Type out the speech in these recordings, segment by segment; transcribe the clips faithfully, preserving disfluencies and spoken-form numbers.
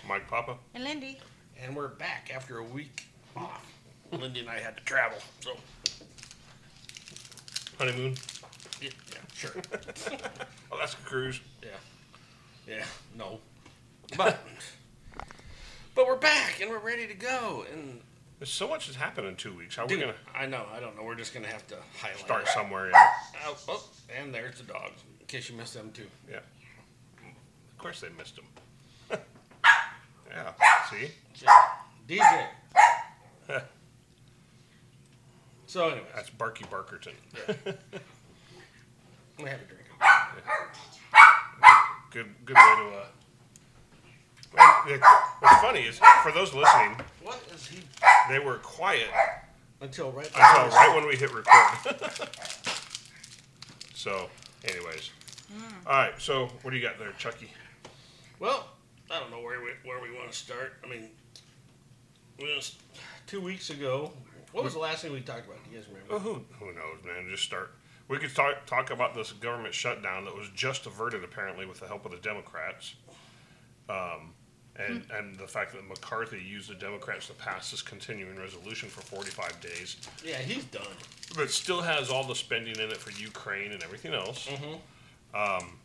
Mike Papa. And Lindy. And we're back after a week off. Lindy and I had to travel, so. Honeymoon. Yeah, yeah sure. Alaska cruise. Yeah. Yeah, no. But, but we're back and we're ready to go. And There's so much has happened in two weeks. How are dude, we going to I know, I don't know. We're just going to have to highlight start it. somewhere? Yeah. Oh, oh, and there's the dogs, in case you missed them too. Yeah. Of course they missed him. Yeah. See? D J. So anyways. That's Barky Barkerton. Yeah. I'm going to have a drink. Good, good way to. Uh... Well, the- what's funny is, for those listening, What is he? they were quiet Until right until right when we hit record. So, anyways, all right. So, what do you got there, Chucky? Well, I don't know where we where we want to start. I mean, we was, two weeks ago. What was the last thing we talked about? Do you guys remember? Well, who who knows, man? Just start. We could talk talk about this government shutdown that was just averted, apparently, with the help of the Democrats, um, and Hmm. and the fact that McCarthy used the Democrats to pass this continuing resolution for forty-five days, Yeah, he's done. but still has all the spending in it for Ukraine and everything else. Mm-hmm. Um,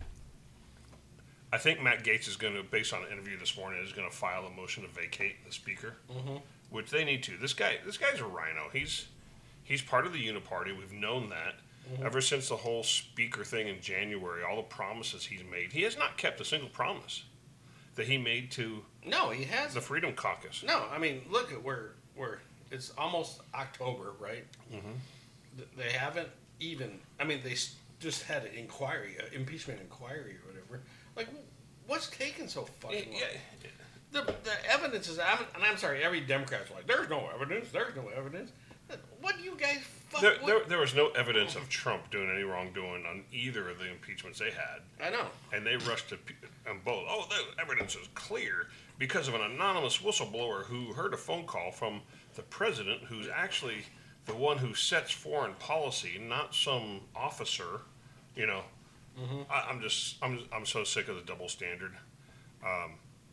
I think Matt Gaetz is going to, based on an interview this morning, is going to file a motion to vacate the speaker, Mm-hmm. which they need to. This guy, this guy's a rhino. He's he's part of the Uniparty. We've known that Mm-hmm. ever since the whole speaker thing in January. All the promises he's made, he has not kept a single promise that he made to No, he hasn't. the Freedom Caucus. No, I mean, look at where where it's almost October, right? Mm-hmm. Th- They haven't even. I mean, they s- just had an inquiry, uh, impeachment inquiry or whatever. Like, what's taking so fucking long? Yeah, The, the evidence is, I'm, and I'm sorry, every Democrat's like, there's no evidence, there's no evidence. What do you guys fuck there, with? there, there was no evidence of Trump doing any wrongdoing on either of the impeachments they had. I know. And they rushed to p- on both. Oh, the evidence is clear because of an anonymous whistleblower who heard a phone call from the president, who's actually the one who sets foreign policy, not some officer. You know, Mm-hmm. I, I'm just, I'm, I'm so sick of the double standard. Um,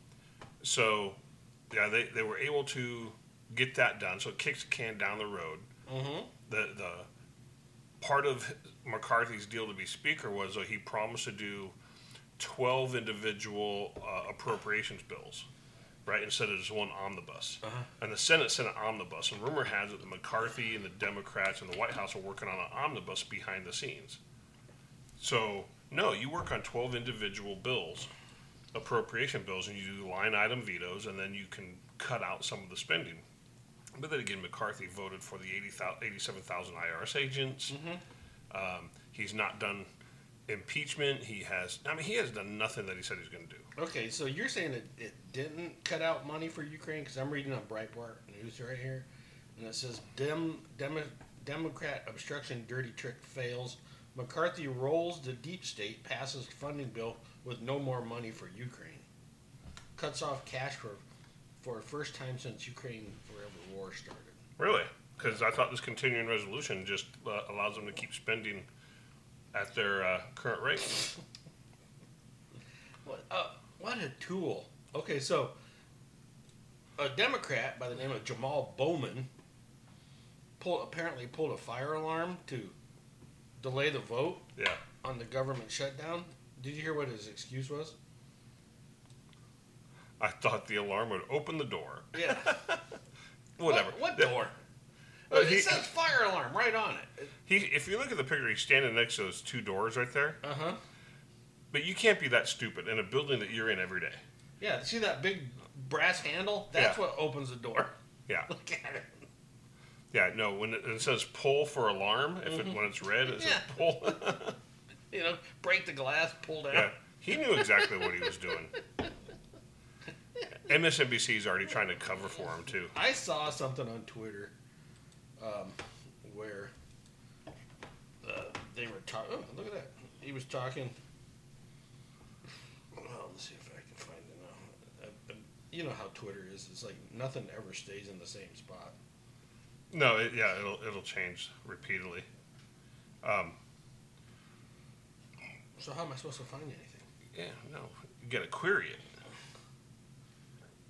so, yeah, they, they were able to get that done. So it kicks the can down the road. Mm-hmm. The the part of McCarthy's deal to be speaker was that he promised to do twelve individual uh, appropriations bills, right, instead of just one omnibus. Uh-huh. And the Senate sent an omnibus, and rumor has it that McCarthy and the Democrats and the White House are working on an omnibus behind the scenes. So, no, you work on twelve individual bills, appropriation bills, and you do line item vetoes, and then you can cut out some of the spending. But then again, McCarthy voted for the eighty-seven thousand I R S agents. Mm-hmm. Um, he's not done impeachment. He has, I mean, he has done nothing that he said he was going to do. Okay, so you're saying it, it didn't cut out money for Ukraine? Because I'm reading on Breitbart News right here, and it says Dem, Demo, Democrat obstruction dirty trick fails. McCarthy rolls the deep state, passes funding bill with no more money for Ukraine. Cuts off cash for for first time since Ukraine forever war started. Really? Because I thought this continuing resolution just uh, allows them to keep spending at their uh, current rate. What, uh, what a tool. Okay, so a Democrat by the name of Jamal Bowman pull, apparently pulled a fire alarm to delay the vote Yeah. on the government shutdown. Did you hear what his excuse was? I thought the alarm would open the door. Yeah. Whatever. What, what The- door? Uh, it he- says fire alarm right on it. He, if you look at the picture, he's standing next to those two doors right there. Uh huh. But you can't be that stupid in a building that you're in every day. Yeah, see that big brass handle? That's Yeah. what opens the door. Yeah. Look at it. Yeah, no, when it, it says pull for alarm, if it, when it's red, it says Yeah. pull. You know, break the glass, pull down. Yeah, he knew exactly what he was doing. M S N B C is already trying to cover for him, too. I saw something on Twitter um, where uh, they were talking. Oh, look at that. He was talking. Well, let's see if I can find it now. Uh, uh, you know how Twitter is. It's like nothing ever stays in the same spot. No, it, yeah, it'll it'll change repeatedly. Um, So how am I supposed to find anything? yeah, no, you got to query it.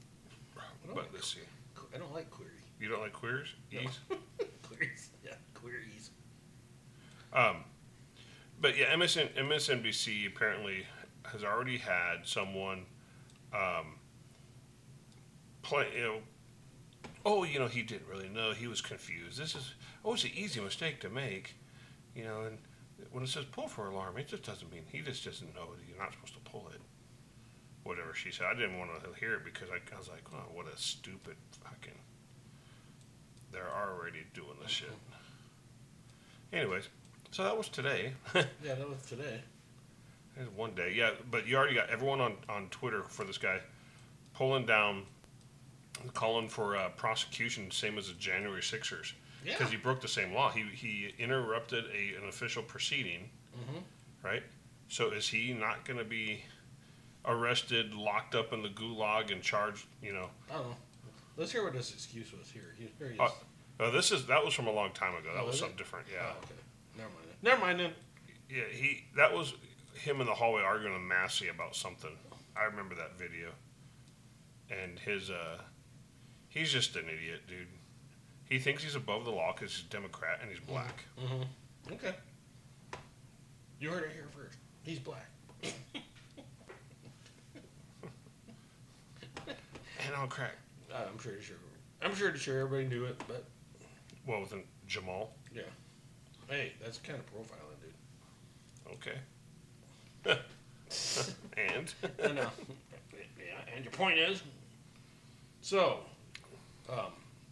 I don't But like, let's see. I don't like query. You don't like queers? No. Ease? Queries. Yeah, queries. Um, but yeah, M S N, M S N B C apparently has already had someone um, play, you know, oh, you know, he didn't really know. He was confused. This is, oh, it's an easy mistake to make, you know, and when it says pull for alarm, it just doesn't mean, he just doesn't know that you're not supposed to pull it. Whatever she said. I didn't want to hear it because I, I was like, oh, what a stupid fucking, they're already doing this shit. Anyways, so that was today. Yeah, that was today. There's one day, yeah, but you already got everyone on, on Twitter for this guy pulling down, calling for uh, prosecution, same as the January Sixers, Yeah. because he broke the same law. He he interrupted a an official proceeding, Mm-hmm. right? So is he not going to be arrested, locked up in the gulag, and charged? You know, I don't know. Let's hear what his excuse was here. He, here he is. uh, uh, this is that was from a long time ago. That Oh, was is it? something different. Yeah, Oh, okay. Never mind. Then. Never mind then. yeah. He that was him in the hallway arguing with Massey about something. I remember that video. And his, uh, he's just an idiot, dude. He thinks he's above the law because he's a Democrat and he's black. Mm-hmm. Okay. You heard it here first. He's black. And on crack. Uh, I'm pretty sure. I'm pretty sure everybody knew it, but Well, with Jamal. yeah. Hey, that's kind of profiling, dude. Okay. And? I know. Yeah, and your point is, so, um,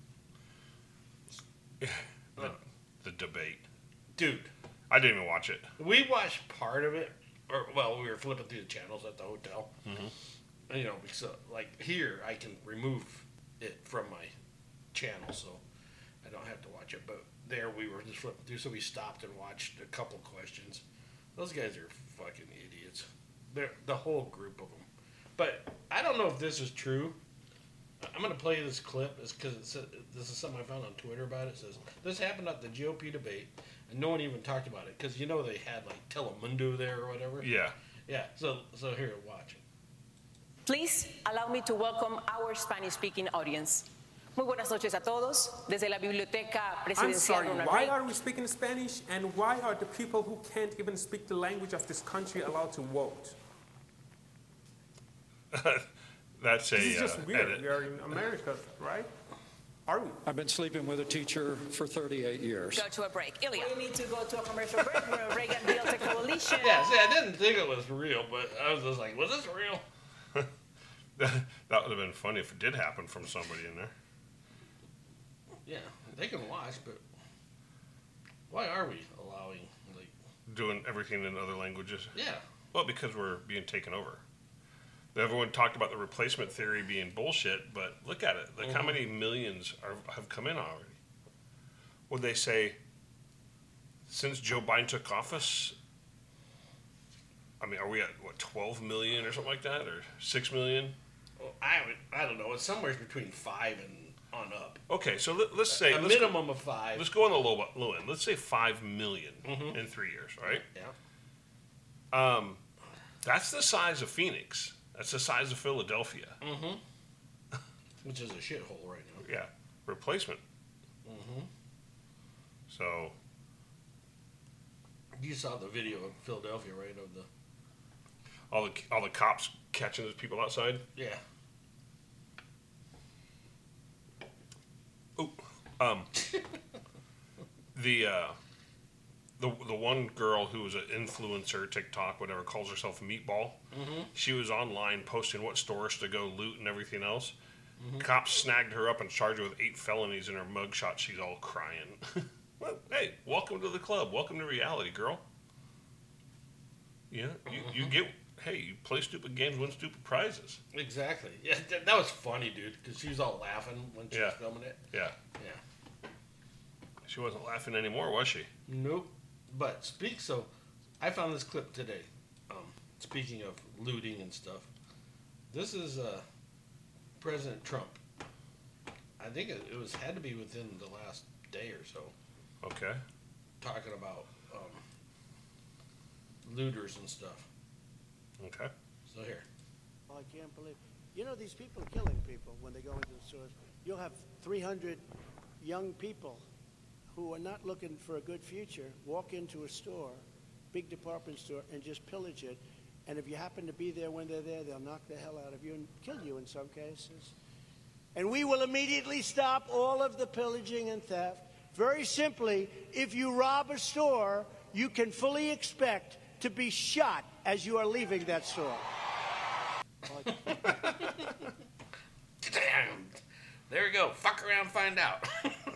the, the debate. dude, I didn't even watch it. we watched part of it, or well, we were flipping through the channels at the hotel. Mhm. And, you know, so like here, I can remove it from my channel, so I don't have to watch it. But there, we were just flipping through, so we stopped and watched a couple questions. Those guys are fucking idiots. They're the whole group of them. But I don't know if this is true. I'm going to play this clip. It's because it said, this is something I found on Twitter about it. It says, this happened at the G O P debate, and no one even talked about it. Because, you know, they had, like, Telemundo there or whatever. Yeah. Yeah, so, so here, watch it. Please allow me to welcome our Spanish-speaking audience. Muy buenas noches a todos. Desde la Biblioteca I'm Presidencial sorry, Ronald why Reagan. are we speaking Spanish, and why are the people who can't even speak the language of this country allowed to vote? That's a This is just uh, weird. edit. We are in America, right? Are we? I've been sleeping with a teacher for thirty-eight years. Go to a break. Ilya. We need to go to a commercial break. Where Reagan built a coalition. Yeah, see, I didn't think it was real, but I was just like, was this real? That would have been funny if it did happen from somebody in there. Yeah, they can watch, but why are we allowing, like, Doing everything in other languages. yeah, Well, because we're being taken over. Everyone talked about the replacement theory being bullshit, but look at it. Like, how Mhm. many millions are, have come in already? Would they say, since Joe Biden took office, I mean, are we at, what, twelve million or something like that? Or six million? well, I haven't, I don't know, it's somewhere between five and on up. Okay, so let, let's say, a let's, minimum of five. let's go on the low, low end. Let's say five million Mhm. in three years, right? Yeah. Um, that's the size of Phoenix. That's the size of Philadelphia. Mm-hmm. Which is a shithole right now. Yeah, replacement. Mm-hmm. So, You saw the video of Philadelphia, right? Of the all the all the cops catching those people outside. yeah. Ooh, um, the uh, the the one girl who was an influencer, TikTok, whatever, calls herself Meatball. Mm-hmm. She was online posting what stores to go loot and everything else. Mm-hmm. Cops snagged her up and charged her with eight felonies. In her mugshot, she's all crying. Well, hey, welcome to the club. Welcome to reality, girl. Yeah, you, Mm-hmm. you get. Hey, you play stupid games, win stupid prizes. Exactly. Yeah, that, that was funny, dude, because she was all laughing when she Yeah. was filming it. Yeah, Yeah. she wasn't laughing anymore, was she? Nope. But speak so, I found this clip today. Um, speaking of looting and stuff, this is uh, President Trump. I think it, it was had to be within the last day or so, Okay. talking about um, looters and stuff. Okay. So here, I can't believe You know, these people are killing people when they go into the stores. You'll have three hundred young people who are not looking for a good future walk into a store, big department store, and just pillage it. And if you happen to be there when they're there, they'll knock the hell out of you and kill you in some cases. And we will immediately stop all of the pillaging and theft. Very simply, if you rob a store, you can fully expect to be shot as you are leaving that store. Damn. There we go. Fuck around, find out.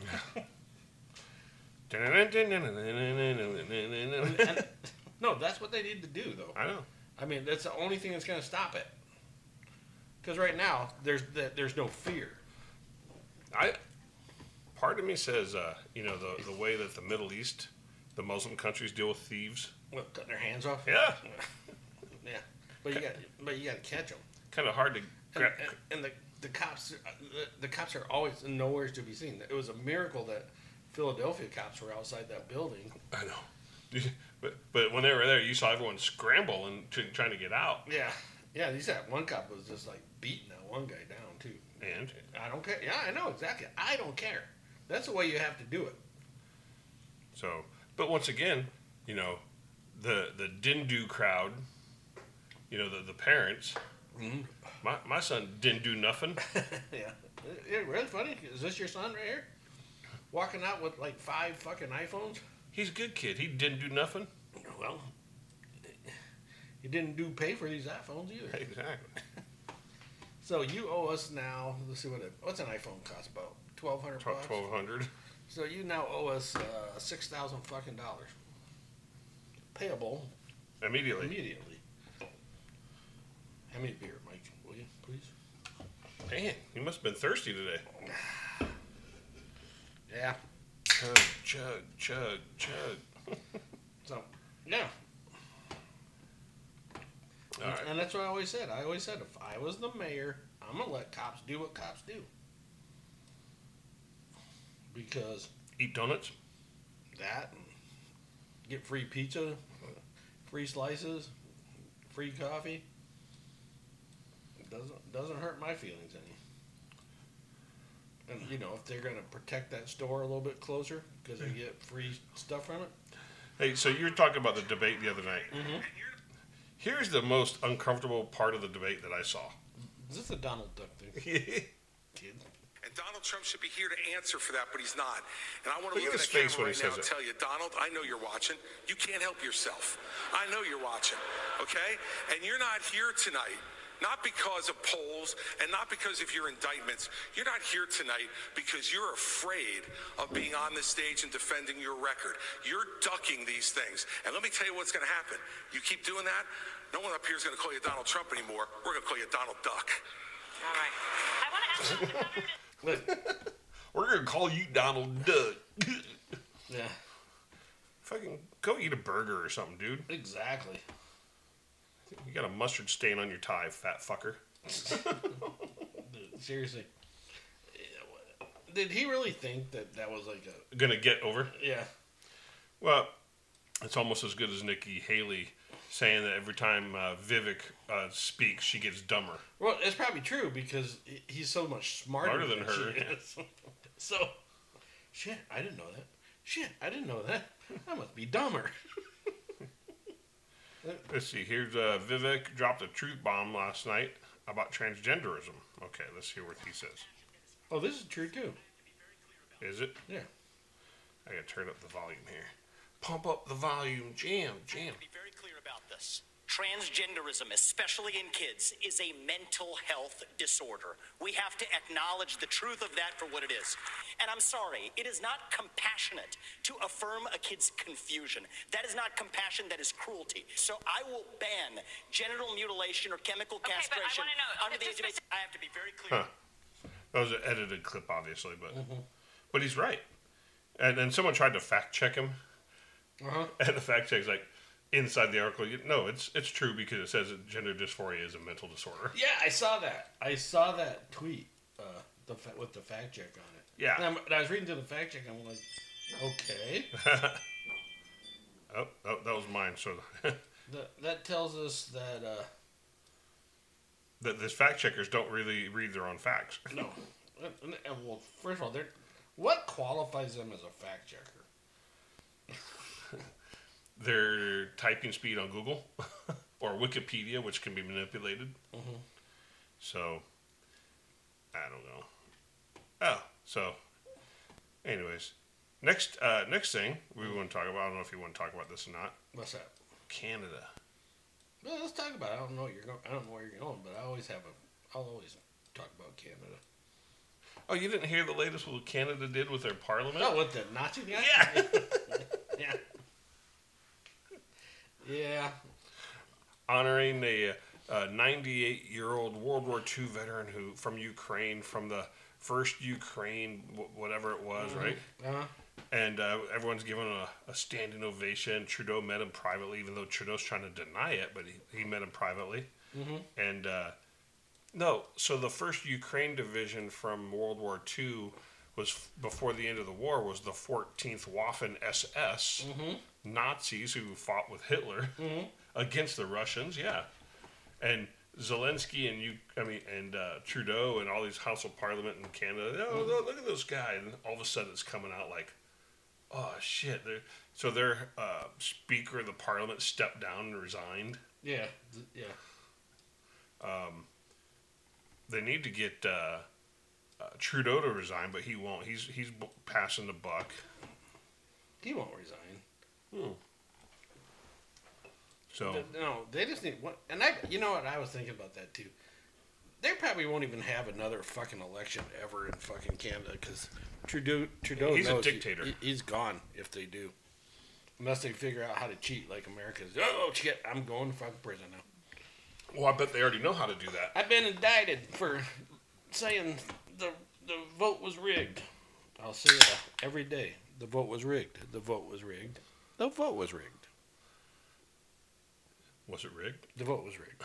And, no, that's what they need to do, though. I know. I mean, that's the only thing that's going to stop it. Because right now, there's there's no fear. I part of me says, uh, you know, the the way that the Middle East, the Muslim countries deal with thieves. What, cutting their hands off? Yeah. Yeah. But you got but you got to catch them. Kind of hard to. And, Gra- and, and the the cops uh, the, the cops are always nowhere to be seen. It was a miracle that Philadelphia cops were outside that building. I know. But but when they were there, you saw everyone scramble and t- trying to get out. Yeah. Yeah. He said one cop was just like beating that one guy down too. And I don't care. Yeah, I know exactly. I don't care. That's the way you have to do it. so, but once again, you know, the the Dindu crowd, you know, the the parents. Mm-hmm. My my son didn't do nothing. Yeah. Yeah, really funny. Is this your son right here? Walking out with like five fucking iPhones? He's a good kid. He didn't do nothing. Well, he didn't do pay for these iPhones either. Exactly. So you owe us now. Let's see what it, what's an iPhone cost about twelve hundred bucks. Twelve hundred. So you now owe us uh, six thousand fucking dollars, payable Immediately. immediately. How many beer, Mike? Will you please? Man, you must have been thirsty today. Yeah. Chug, chug, chug, chug. So yeah. All right. And that's what I always said. I always said, if I was the mayor, I'm going to let cops do what cops do. Because Eat donuts. that, and get free pizza, free slices, free coffee, it doesn't, doesn't hurt my feelings any. And, you know, if they're going to protect that store a little bit closer because they get free stuff from it. Hey, so you were talking about the debate the other night. Mm-hmm. Here's the most uncomfortable part of the debate that I saw. Is this a Donald Duck thing? Kid. And Donald Trump should be here to answer for that, but he's not. And I want to Look look, at at his that face camera when he right now says and it. tell you, Donald, I know you're watching. You can't help yourself. I know you're watching, okay? And you're not here tonight, not because of polls and not because of your indictments. You're not here tonight because you're afraid of being on the stage and defending your record. You're ducking these things. And let me tell you what's going to happen. You keep doing that, no one up here is going to call you Donald Trump anymore. We're going to call you Donald Duck. All right. I want to ask you another. We're going to call you Donald Duck. Yeah, Fucking go eat a burger or something, dude. exactly. You got a mustard stain on your tie, fat fucker. Seriously. Did he really think that that was like a... Gonna get over? Yeah. Well, it's almost as good as Nikki Haley saying that every time uh, Vivek uh, speaks, she gets dumber. Well, it's probably true because he- he's so much smarter, Smarter than her. she is. So, shit, I didn't know that. Shit, I didn't know that. I must be dumber. Let's see. Here's uh, Vivek dropped a truth bomb last night about transgenderism. Okay, let's hear what he says. Oh, this is true too. Is it? Yeah. I gotta turn up the volume here. Pump up the volume. Jam, jam. Be very clear about this. Transgenderism, especially in kids, is a mental health disorder. We have to acknowledge the truth of that for what it is. And I'm sorry, it is not compassionate to affirm a kid's confusion. That is not compassion, that is cruelty. So I will ban genital mutilation or chemical Okay, but I castration wanna know- under okay, the age of just- eighteen. I have to be very clear. Huh. That was an edited clip, obviously, but but he's right. And then someone tried to fact check him, Uh-huh. and the fact check's like inside the article. you- No, it's it's true because it says that gender dysphoria is a mental disorder. Yeah, I saw that. I saw that tweet uh, the fa- with the fact check on it. Yeah. And, I'm, and I was reading to the fact check. I'm like, okay. Oh, oh, that was mine. So that that tells us that uh, that the fact checkers don't really read their own facts. No. And, and, and, well, first of all, they're, what qualifies them as a fact checker? Their typing speed on Google or Wikipedia, which can be manipulated. Mm-hmm. So, I don't know. Oh, so, anyways, next uh, next thing we want to talk about. I don't know if you want to talk about this or not. What's that? Canada. Well, let's talk about it. I don't know what you're going. I don't know where you're going, but I always have a. I'll always talk about Canada. Oh, you didn't hear the latest what Canada did with their parliament? Oh, with the Nazi guy? Yeah. Yeah. Yeah. Honoring a ninety-eight-year-old World War Two veteran who from Ukraine, from the first Ukraine, whatever it was, mm-hmm. right? Uh-huh. And uh, everyone's giving a, a standing ovation. Trudeau met him privately, even though Trudeau's trying to deny it, but he, he met him privately. Mm-hmm. And uh, no, so the first Ukraine division from World War Two was before the end of the war was the fourteenth Waffen S S, mm-hmm. Nazis who fought with Hitler mm-hmm. against the Russians, yeah. And Zelensky and you, I mean, and uh, Trudeau and all these House of Parliament in Canada. Oh, mm-hmm. look at those guys! And all of a sudden, it's coming out like, oh shit! They're, so their uh, Speaker of the Parliament stepped down and resigned. Yeah, yeah. Um, they need to get uh, uh, Trudeau to resign, but he won't. He's he's passing the buck. He won't resign. Hmm. So no, they just need what, and I, you know what, I was thinking about that too. They probably won't even have another fucking election ever in fucking Canada because Trudeau, Trudeau, he's knows a dictator. He, he's gone if they do, unless they figure out how to cheat like America's. Oh shit, I'm going to fucking prison now. Well, I bet they already know how to do that. I've been indicted for saying the the vote was rigged. I'll say it every day. The vote was rigged. The vote was rigged. The vote was rigged. Was it rigged? The vote was rigged.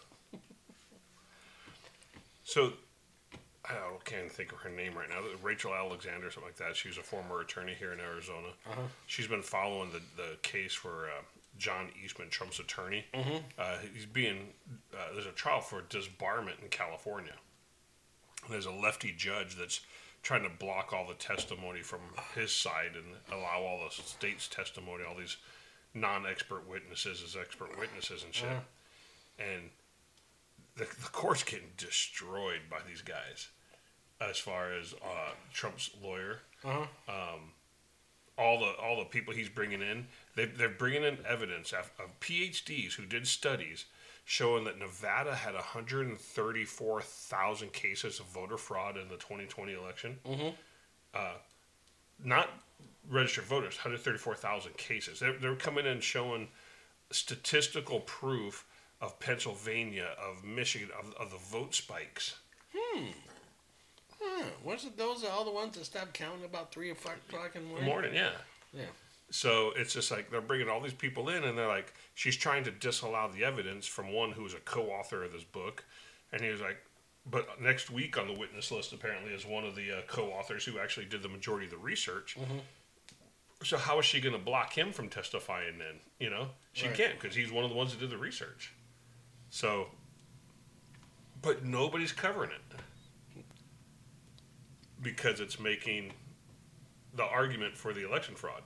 So, I can't think of her name right now. Rachel Alexander, something like that. She was a former attorney here in Arizona. Uh-huh. She's been following the, the case for uh, John Eastman, Trump's attorney. Mm-hmm. Uh, he's being, uh, there's a trial for disbarment in California. And there's a lefty judge that's trying to block all the testimony from his side and allow all the state's testimony, all these non-expert witnesses as expert witnesses and shit. Uh-huh. And the, the court's getting destroyed by these guys as far as uh, Trump's lawyer. Uh-huh. Um, all the all the people he's bringing in, they, they're bringing in evidence of, of P H Ds who did studies showing that Nevada had one hundred thirty-four thousand cases of voter fraud in the twenty twenty election. Mm-hmm. Uh, not registered voters, one hundred thirty-four thousand cases. They're, they're coming in showing statistical proof of Pennsylvania, of Michigan, of, of the vote spikes. Hmm. Huh. Wasn't those all the ones that stopped counting about three o'clock in the morning? Morning, yeah. Yeah. So it's just like they're bringing all these people in, and they're like, she's trying to disallow the evidence from one who's a co-author of this book, and he was like, but next week on the witness list apparently is one of the uh, co-authors who actually did the majority of the research. Mm-hmm. So how is she going to block him from testifying then? You know, she right. can't because he's one of the ones that did the research. So, but nobody's covering it because it's making the argument for the election fraud.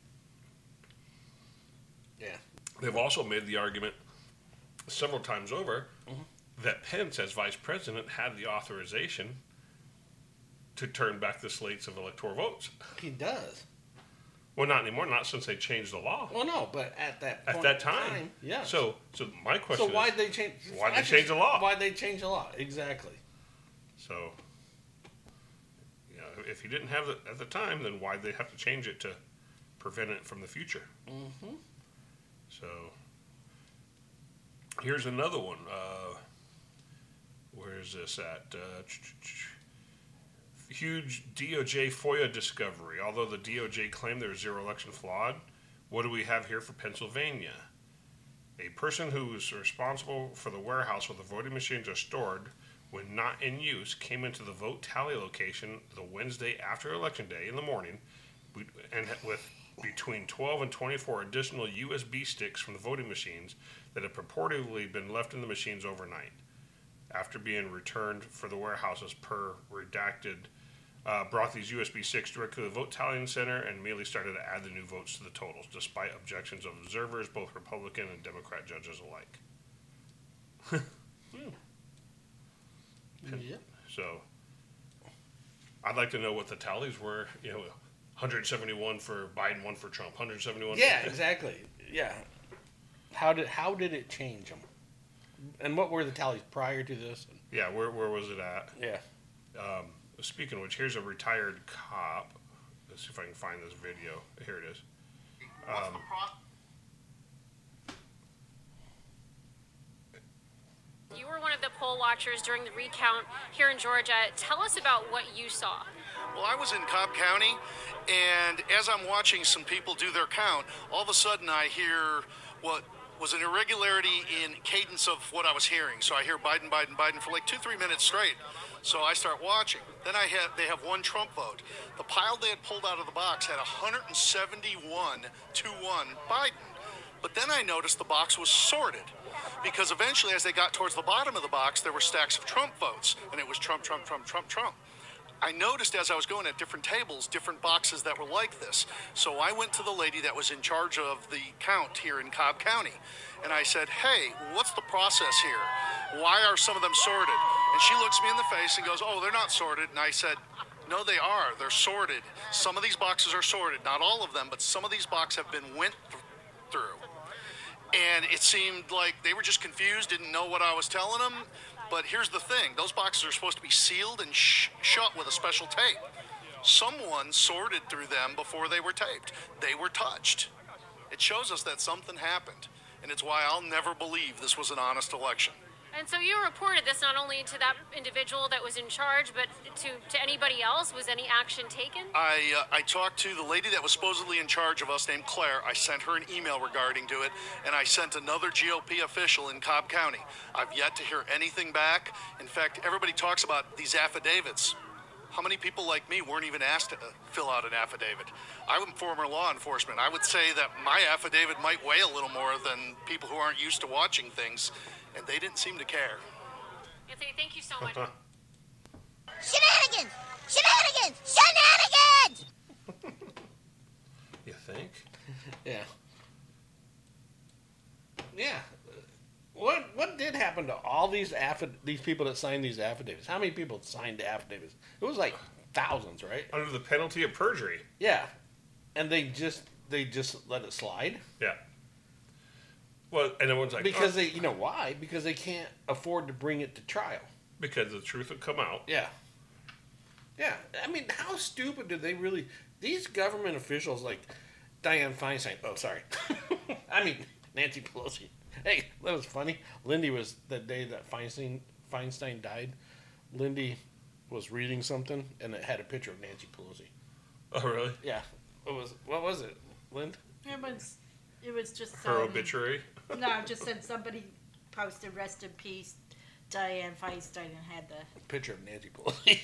Yeah. They've also made the argument several times over mm-hmm. that Pence, as vice president, had the authorization to turn back the slates of electoral votes. He does. Well, not anymore. Not since they changed the law. Well, no, but at that point at that time, time yeah. So, so my question so why'd is, they change? Why'd they change the law? Why'd they change the law? Exactly. So, you know, if he didn't have it at the time, then why'd they have to change it to prevent it from the future? Mm-hmm. So, here's another one. Uh, where is this at? Uh, huge D O J FOIA discovery. Although the D O J claimed there was zero election fraud, what do we have here for Pennsylvania? A person who was responsible for the warehouse where the voting machines are stored when not in use came into the vote tally location the Wednesday after Election Day in the morning and with between twelve and twenty-four additional U S B sticks from the voting machines that had purportedly been left in the machines overnight. after being returned for the warehouses per redacted, uh, brought these U S B sticks directly to the vote tallying center and immediately started to add the new votes to the totals, despite objections of observers, both Republican and Democrat judges alike. hmm. Yep. So, I'd like to know what the tallies were. You know, one hundred seventy-one for Biden, one for Trump. one hundred seventy-one. Yeah, exactly. Yeah. How did how did it change them? And what were the tallies prior to this? Yeah, where where was it at? Yeah. Um, speaking of which, here's a retired cop. Let's see if I can find this video. Here it is. Um, You were one of the poll watchers during the recount here in Georgia. Tell us about what you saw. Well, I was in Cobb County, and as I'm watching some people do their count, all of a sudden I hear what was an irregularity in cadence of what I was hearing. So I hear Biden, Biden, Biden for like two, three minutes straight. So I start watching. Then I have they have one Trump vote. The pile they had pulled out of the box had one hundred seventy-one to one Biden. But then I noticed the box was sorted, because eventually as they got towards the bottom of the box, there were stacks of Trump votes, and it was Trump, Trump, Trump, Trump, Trump. I noticed as I was going at different tables, different boxes that were like this. So I went to the lady that was in charge of the count here in Cobb County, and I said, hey, what's the process here? Why are some of them sorted? And she looks me in the face and goes, oh, they're not sorted. And I said, no, they are. They're sorted. Some of these boxes are sorted. Not all of them, but some of these boxes have been went th- through. And it seemed like they were just confused, didn't know what I was telling them. But here's the thing. Those boxes are supposed to be sealed and sh- shut with a special tape. Someone sorted through them before they were taped. They were touched. It shows us that something happened. And it's why I'll never believe this was an honest election. And so you reported this not only to that individual that was in charge, but to, to anybody else. Was any action taken? I uh, I talked to the lady that was supposedly in charge of us named Claire. I sent her an email regarding to it, and I sent another G O P official in Cobb County. I've yet to hear anything back. In fact, everybody talks about these affidavits. How many people like me weren't even asked to uh, fill out an affidavit? I'm former law enforcement. I would say that my affidavit might weigh a little more than people who aren't used to watching things, and they didn't seem to care. Anthony, thank you so much. Shenanigans! Shenanigans! Shenanigans! You think? Yeah. Yeah. What what did happen to all these affid- these people that signed these affidavits? How many people signed the affidavits? It was like thousands, right? Under the penalty of perjury. Yeah. And they just they just let it slide? Yeah. Well, and everyone's like, because oh, they, you know why? Because they can't afford to bring it to trial. because the truth would come out. Yeah. Yeah. I mean, how stupid did they really? These government officials like Dianne Feinstein. Oh, sorry. I mean Nancy Pelosi. Hey, that was funny. Lindy was the day that Feinstein Feinstein died. Lindy was reading something and it had a picture of Nancy Pelosi. Oh, really? Yeah. What was what was it, Lind? It was, it was just Her um, obituary? No, it just said somebody posted "Rest in peace, Dianne Feinstein," and had the Picture of Nancy Pelosi.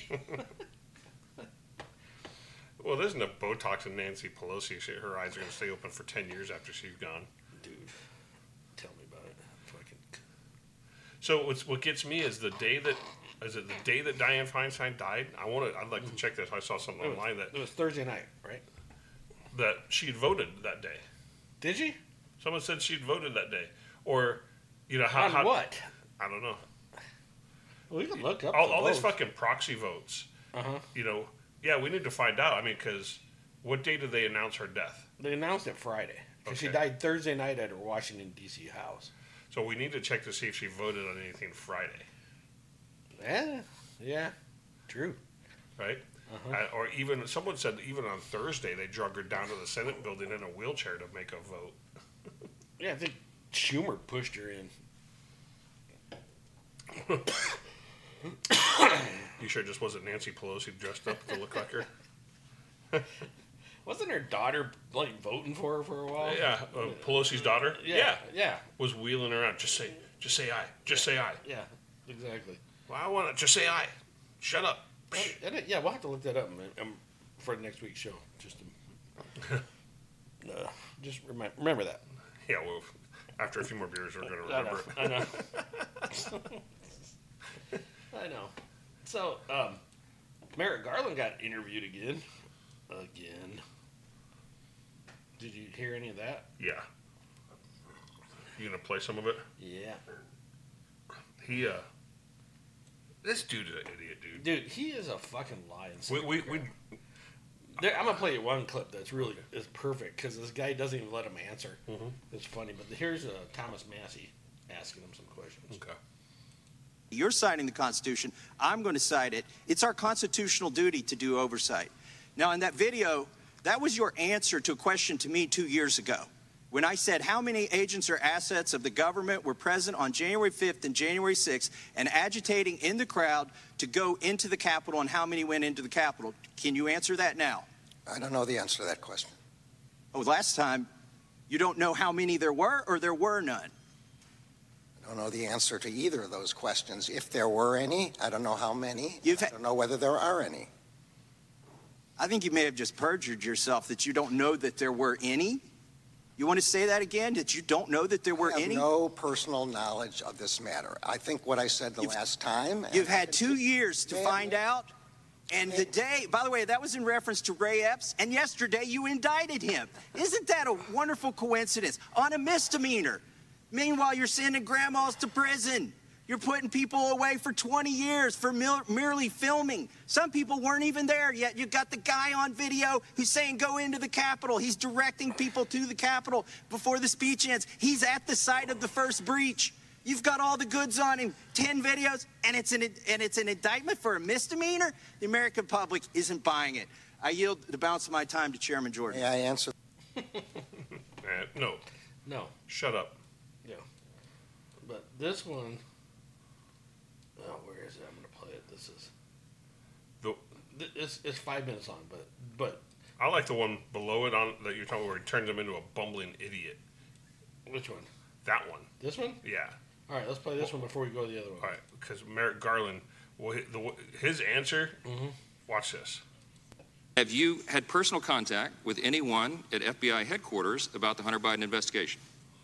Well, there's no Botox in Nancy Pelosi. She, her eyes are going to stay open for ten years after she's gone. Dude, tell me about it. Fucking. So what's, what gets me is the day that is it the day that Dianne Feinstein died. I want to. I'd like to check this. I saw something It was, online that it was Thursday night, right? that she had voted that day. Did she? Someone said she'd voted that day, or you know how? On how what? I don't know. Well, we can look up all, the all these votes. fucking proxy votes. Uh huh. You know, yeah, we need to find out. I mean, because what day did they announce her death? They announced it Friday. 'Cause she Okay. died Thursday night at her Washington D C house. So we need to check to see if she voted on anything Friday, Yeah, yeah, true. right? Uh-huh. Uh, or even someone said even on Thursday they drug her down to the Senate building in a wheelchair to make a vote. Yeah, I think Schumer pushed her in. You sure it just wasn't Nancy Pelosi dressed up to look like her? Wasn't her daughter like voting for her for a while? Yeah, uh, Pelosi's daughter. Yeah, yeah. was wheeling around. Just say, just say aye. Just say aye. Yeah, exactly. Well, I want to just say aye. Shut up. And it- yeah, we'll have to look that up man, um, for the next week's show. Just to, uh, just remember, remember that. Yeah, well, after a few more beers, we're going to I remember know. it. I know. So, um, Merrick Garland got interviewed again. Again. Did you hear any of that? Yeah. You gonna play some of it? Yeah. He, uh, this dude's an idiot, dude. Dude, he is a fucking lion. We, we, we, There, I'm gonna play you one clip that's really is perfect because this guy doesn't even let him answer. Mhm. It's funny, but here's uh, Thomas Massey asking him some questions. Okay. You're citing the Constitution. I'm going to cite it. It's our constitutional duty to do oversight. Now, in that video, that was your answer to a question to me two years ago when I said how many agents or assets of the government were present on January fifth and January sixth and agitating in the crowd to go into the Capitol and how many went into the Capitol. Can you answer that now? I don't know the answer to that question. Oh, last time, you don't know how many there were or there were none? I don't know the answer to either of those questions. If there were any, I don't know how many. You've I don't know whether there are any. I think you may have just perjured yourself that you don't know that there were any. You want to say that again, that you don't know that there were I have any? no personal knowledge of this matter. I think what I said the You've- last time. You've had two years to May- find out. And the day, by the way, that was in reference to Ray Epps, and yesterday you indicted him. Isn't that a wonderful coincidence? On a misdemeanor. Meanwhile, you're sending grandmas to prison. You're putting people away for twenty years for mil- merely filming. Some people weren't even there yet. You got the guy on video who's saying go into the Capitol. He's directing people to the Capitol before the speech ends. He's at the site of the first breach. You've got all the goods on him, ten videos, and it's an and it's an indictment for a misdemeanor? The American public isn't buying it. I yield the balance of my time to Chairman Jordan. May I answer? Uh, no. No. Shut up. Yeah. But this one, oh, where is it? I'm gonna play it. This is. The, th- It's it's five minutes long, but but I like the one below it on that you're talking about where he turns him into a bumbling idiot. which one? That one. This one? Yeah. All right, let's play this one before we go to the other one. All right, because Merrick Garland, well, hi- the, his answer. Mm-hmm. Watch this. Have you had personal contact with anyone at F B I headquarters about the Hunter Biden investigation?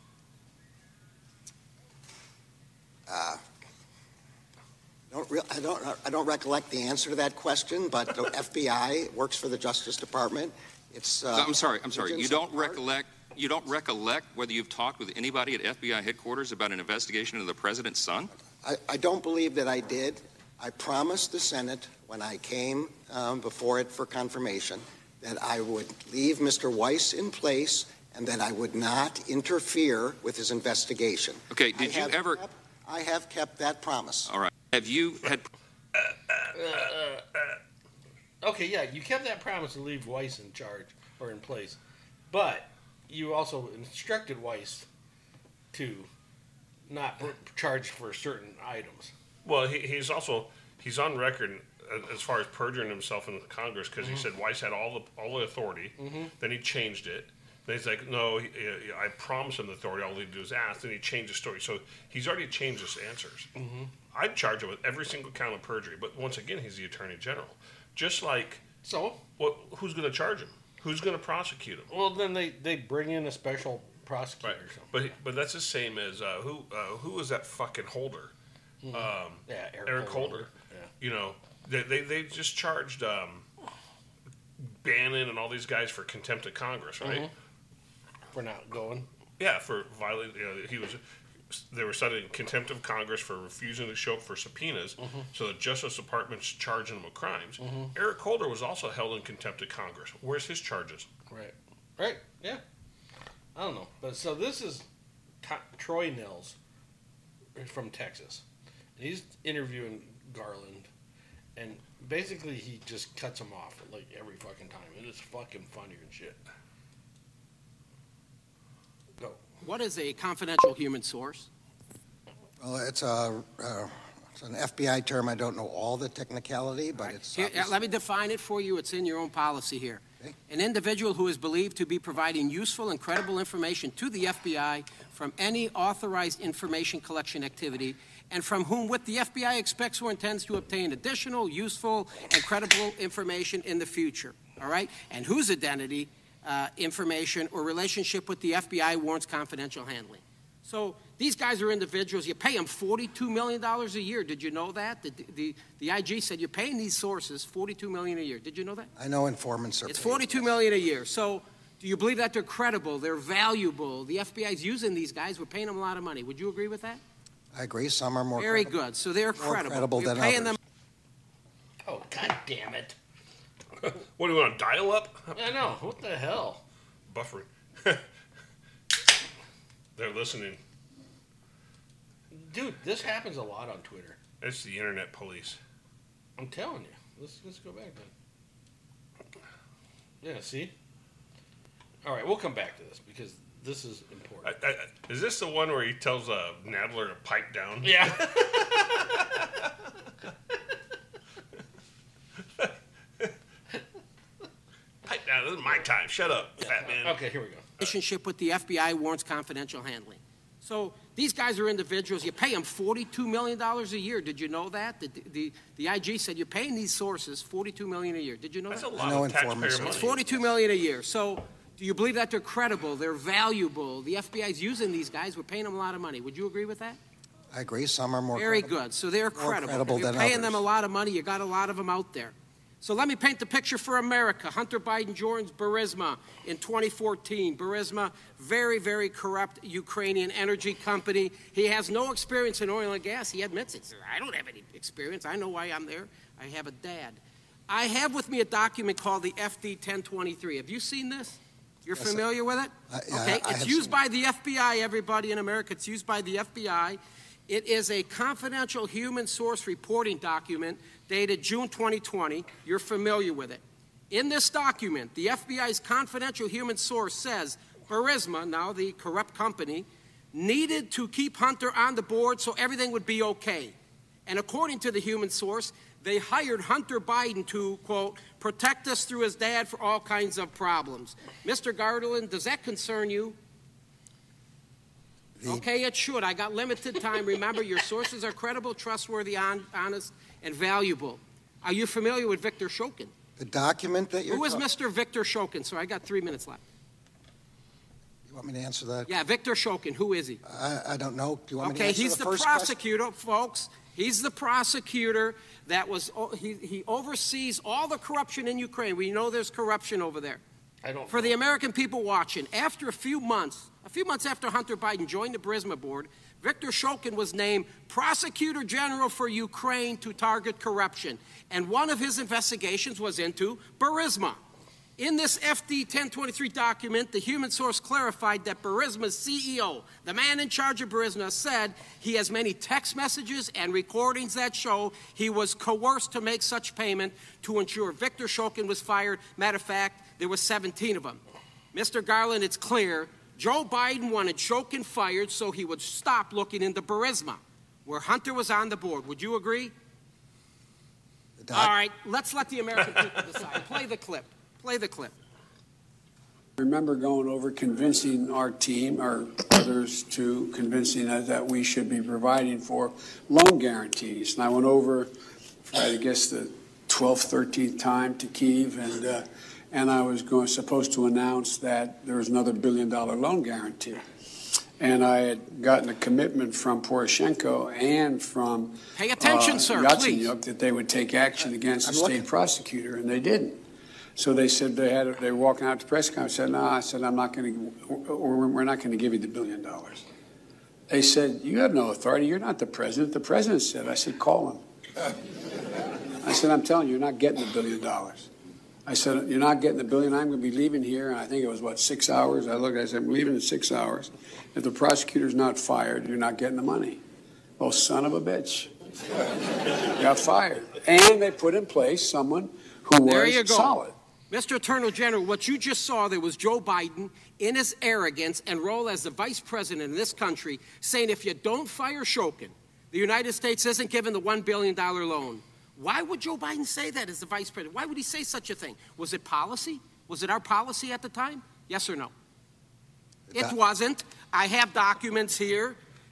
Uh, don't re- I don't. I don't recollect the answer to that question. But the F B I works for the Justice Department. It's. Uh, I'm sorry. I'm sorry. You agents don't of part- recollect. You don't recollect whether you've talked with anybody at F B I headquarters about an investigation into the president's son? I, I don't believe that I did. I promised the Senate when I came um, before it for confirmation that I would leave Mister Weiss in place and that I would not interfere with his investigation. Okay. Did I you have ever? kept- I have kept that promise. All right. Have you had? Uh, uh, uh, okay, yeah, you kept that promise to leave Weiss in charge or in place, but you also instructed Weiss to not pr- charge for certain items. Well, he, he's also he's on record as far as perjuring himself in Congress because Mhm. he said Weiss had all the all the authority. Mhm. Then he changed it. Then he's like, no, he, he- I promised him the authority. All he did was ask. Then he changed the story. So he's already changed his answers. Mhm. I'd charge him with every single count of perjury. But once again, he's the attorney general. Just like so, what? Who's going to charge him? Who's going to prosecute him? Well, then they, they bring in a special prosecutor. Right. Or something. But he- but that's the same as uh, who uh, who was that fucking Holder? Mhm. Um, Yeah, Eric Eric Holder. Holder. Yeah. You know, they they, they just charged um, Bannon and all these guys for contempt of Congress, right? Mhm. For not going. Yeah, for violating. You know, he was. They were citing contempt of Congress for refusing to show up for subpoenas. Mhm. So the Justice Department's charging him with crimes. Mhm. Eric Holder was also held in contempt of Congress. Where's his charges? Right. Right. Yeah. I don't know, but so this is T- Troy Nils from Texas. And he's interviewing Garland, and basically he just cuts him off like every fucking time. It is fucking funny and shit. Go. What is a confidential human source? Well, it's a. Uh, it's an F B I term. I don't know all the technicality, but it's. Here, obvious- let me define it for you. It's in your own policy here. An individual who is believed to be providing useful and credible information to the F B I from any authorized information collection activity and from whom with the F B I expects or intends to obtain additional useful and credible information in the future, all right? And whose identity, uh, information, or relationship with the F B I warrants confidential handling. So these guys are individuals. You pay them forty-two million dollars a year. Did you know that? The, the, the I G said you're paying these sources forty-two million dollars a year. Did you know that? I know informants are It's paid. forty-two million dollars a year. So do you believe that they're credible, they're valuable? The F B I is using these guys. We're paying them a lot of money. Would you agree with that? I agree. Some are more Very credible, good. So they're more credible. credible You're than paying others. them. Oh, god damn it. What do you want, dial up? I know. What the hell? Buffering. They're listening. Dude, this happens a lot on Twitter. It's the internet police. I'm telling you. Let's let's go back then. Yeah, see? All right, we'll come back to this because this is important. I, I, is this the one where he tells uh, Nadler to pipe down? Yeah. Pipe down. This is my time. Shut up, fat man. Okay, here we go. Relationship with the F B I warrants confidential handling. So these guys are individuals. You pay them forty-two million dollars a year. Did you know that? The, the, the I G said you're paying these sources forty-two million dollars a year. Did you know That's that? a lot of taxpayer money. It's forty-two million dollars a year. So do you believe that they're credible, they're valuable? The F B I is using these guys. We're paying them a lot of money. Would you agree with that? I agree. Some are more Very credible. good. So they're more credible. credible You're than paying others. them a lot of money. You got a lot of them out there. So let me paint the picture for America. Hunter Biden joins Burisma in twenty fourteen. Burisma, very, very corrupt Ukrainian energy company. He has no experience in oil and gas. He admits it. He says, I don't have any experience. I know why I'm there. I have a dad. I have with me a document called the F D ten twenty-three. Have you seen this? You're Yes, familiar with it? I- yeah, okay, I- I it's have used seen by the F B I, everybody in America. It's used by the F B I. It is a confidential human source reporting document dated June twenty twenty. You're familiar with it. In this document, the F B I's confidential human source says Burisma, now the corrupt company, needed to keep Hunter on the board so everything would be okay. And according to the human source, they hired Hunter Biden to, quote, protect us through his dad for all kinds of problems. Mister Garland, does that concern you? Okay, it should. I got limited time. Remember, your sources are credible, trustworthy, on, honest, and valuable. Are you familiar with Victor Shokin? The document that you're Who is ta- Mister Victor Shokin? So I got three minutes left. You want me to answer that? Yeah, Victor Shokin. Who is he? I, I don't know. Do you want me to Okay, answer he's the the first question? prosecutor, folks. He's the prosecutor that was, oh, he, he oversees all the corruption in Ukraine. We know there's corruption over there. I don't For the American people watching, after a few months, a few months after Hunter Biden joined the Burisma board, Victor Shokin was named Prosecutor General for Ukraine to target corruption. And one of his investigations was into Burisma. In this F D ten twenty-three document, the human source clarified that Burisma's C E O, the man in charge of Burisma, said he has many text messages and recordings that show he was coerced to make such payment to ensure Victor Shokin was fired. Matter of fact, there were seventeen of them. Mister Garland, it's clear Joe Biden wanted Shokin fired so he would stop looking into Burisma, where Hunter was on the board. Would you agree? All right, let's let the American people decide. Play the clip. Play the clip. I remember going over convincing our team, or others, to convincing us that we should be providing for loan guarantees. And I went over for, I guess, the twelfth, thirteenth time to Kyiv, and uh, and I was going supposed to announce that there was another billion-dollar loan guarantee. And I had gotten a commitment from Poroshenko and from Pay attention, uh, sir, Yatsenyuk that they would take action against I'm the state looking. prosecutor, and they didn't. So they said they had they were walking out to press conference. I said, no, I said I'm not going to, we're not going to give you the billion dollars. They said, you have no authority. You're not the president. The president said. I said, call him. I said, I'm telling you, you're not getting the billion dollars. I said, you're not getting the billion. I'm going to be leaving here. And I think it was, what, six hours? I looked, I said, I'm leaving in six hours. If the prosecutor's not fired, you're not getting the money. Oh, son of a bitch. Got fired. And they put in place someone who There was you go. solid. Mister Attorney General, what you just saw there was Joe Biden in his arrogance and role as the vice president in this country saying if you don't fire Shokin, the United States isn't giving the one billion dollars loan. Why would Joe Biden say that as the vice president? Why would he say such a thing? Was it policy? Was it our policy at the time? Yes or no? It wasn't. I have documents here.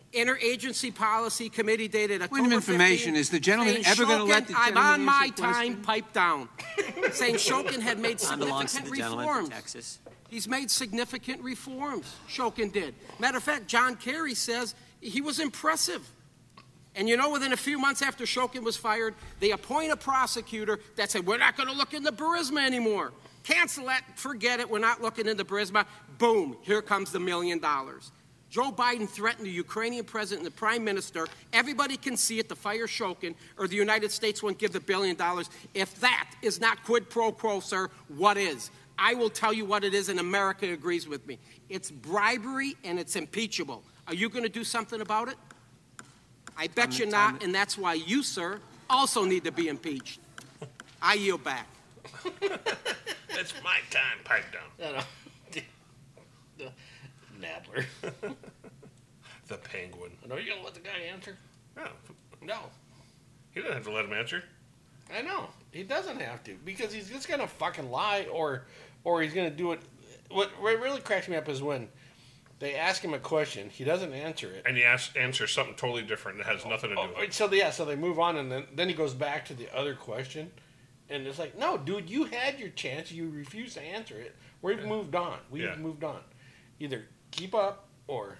Interagency Policy Committee dated October Point of information, fifteenth, is the gentleman saying ever going to let Shokin, the I'm gentleman on my answer a question? time, pipe down. Saying Shokin had made Time belongs to significant the gentleman from reforms. Texas. He's made significant reforms, Shokin did. Matter of fact, John Kerry says he was impressive. And you know, within a few months after Shokin was fired, they appoint a prosecutor that said, we're not going to look into Burisma anymore. Cancel that, forget it, we're not looking into Burisma. Boom, here comes the million dollars. Joe Biden threatened the Ukrainian president and the prime minister, everybody can see it, to fire Shokin, or the United States won't give the billion dollars. If that is not quid pro quo, sir, what is? I will tell you what it is, and America agrees with me. It's bribery, and it's impeachable. Are you going to do something about it? I bet you not, and that's why you, sir, also need to be impeached. I yield back. It's my time, pipe down. No, no. The Nadler. The penguin. No, you're going to let the guy answer? No. No. He doesn't have to let him answer. I know. He doesn't have to, because he's just going to fucking lie, or or he's going to do it. What really cracks me up is when they ask him a question, he doesn't answer it. And he asks, answers something totally different that has nothing to do Oh, with it. so, yeah, so they move on, and then, then he goes back to the other question. And it's like, no, dude, you had your chance. You refused to answer it. We've moved on. We've Yeah. moved on. Either keep up or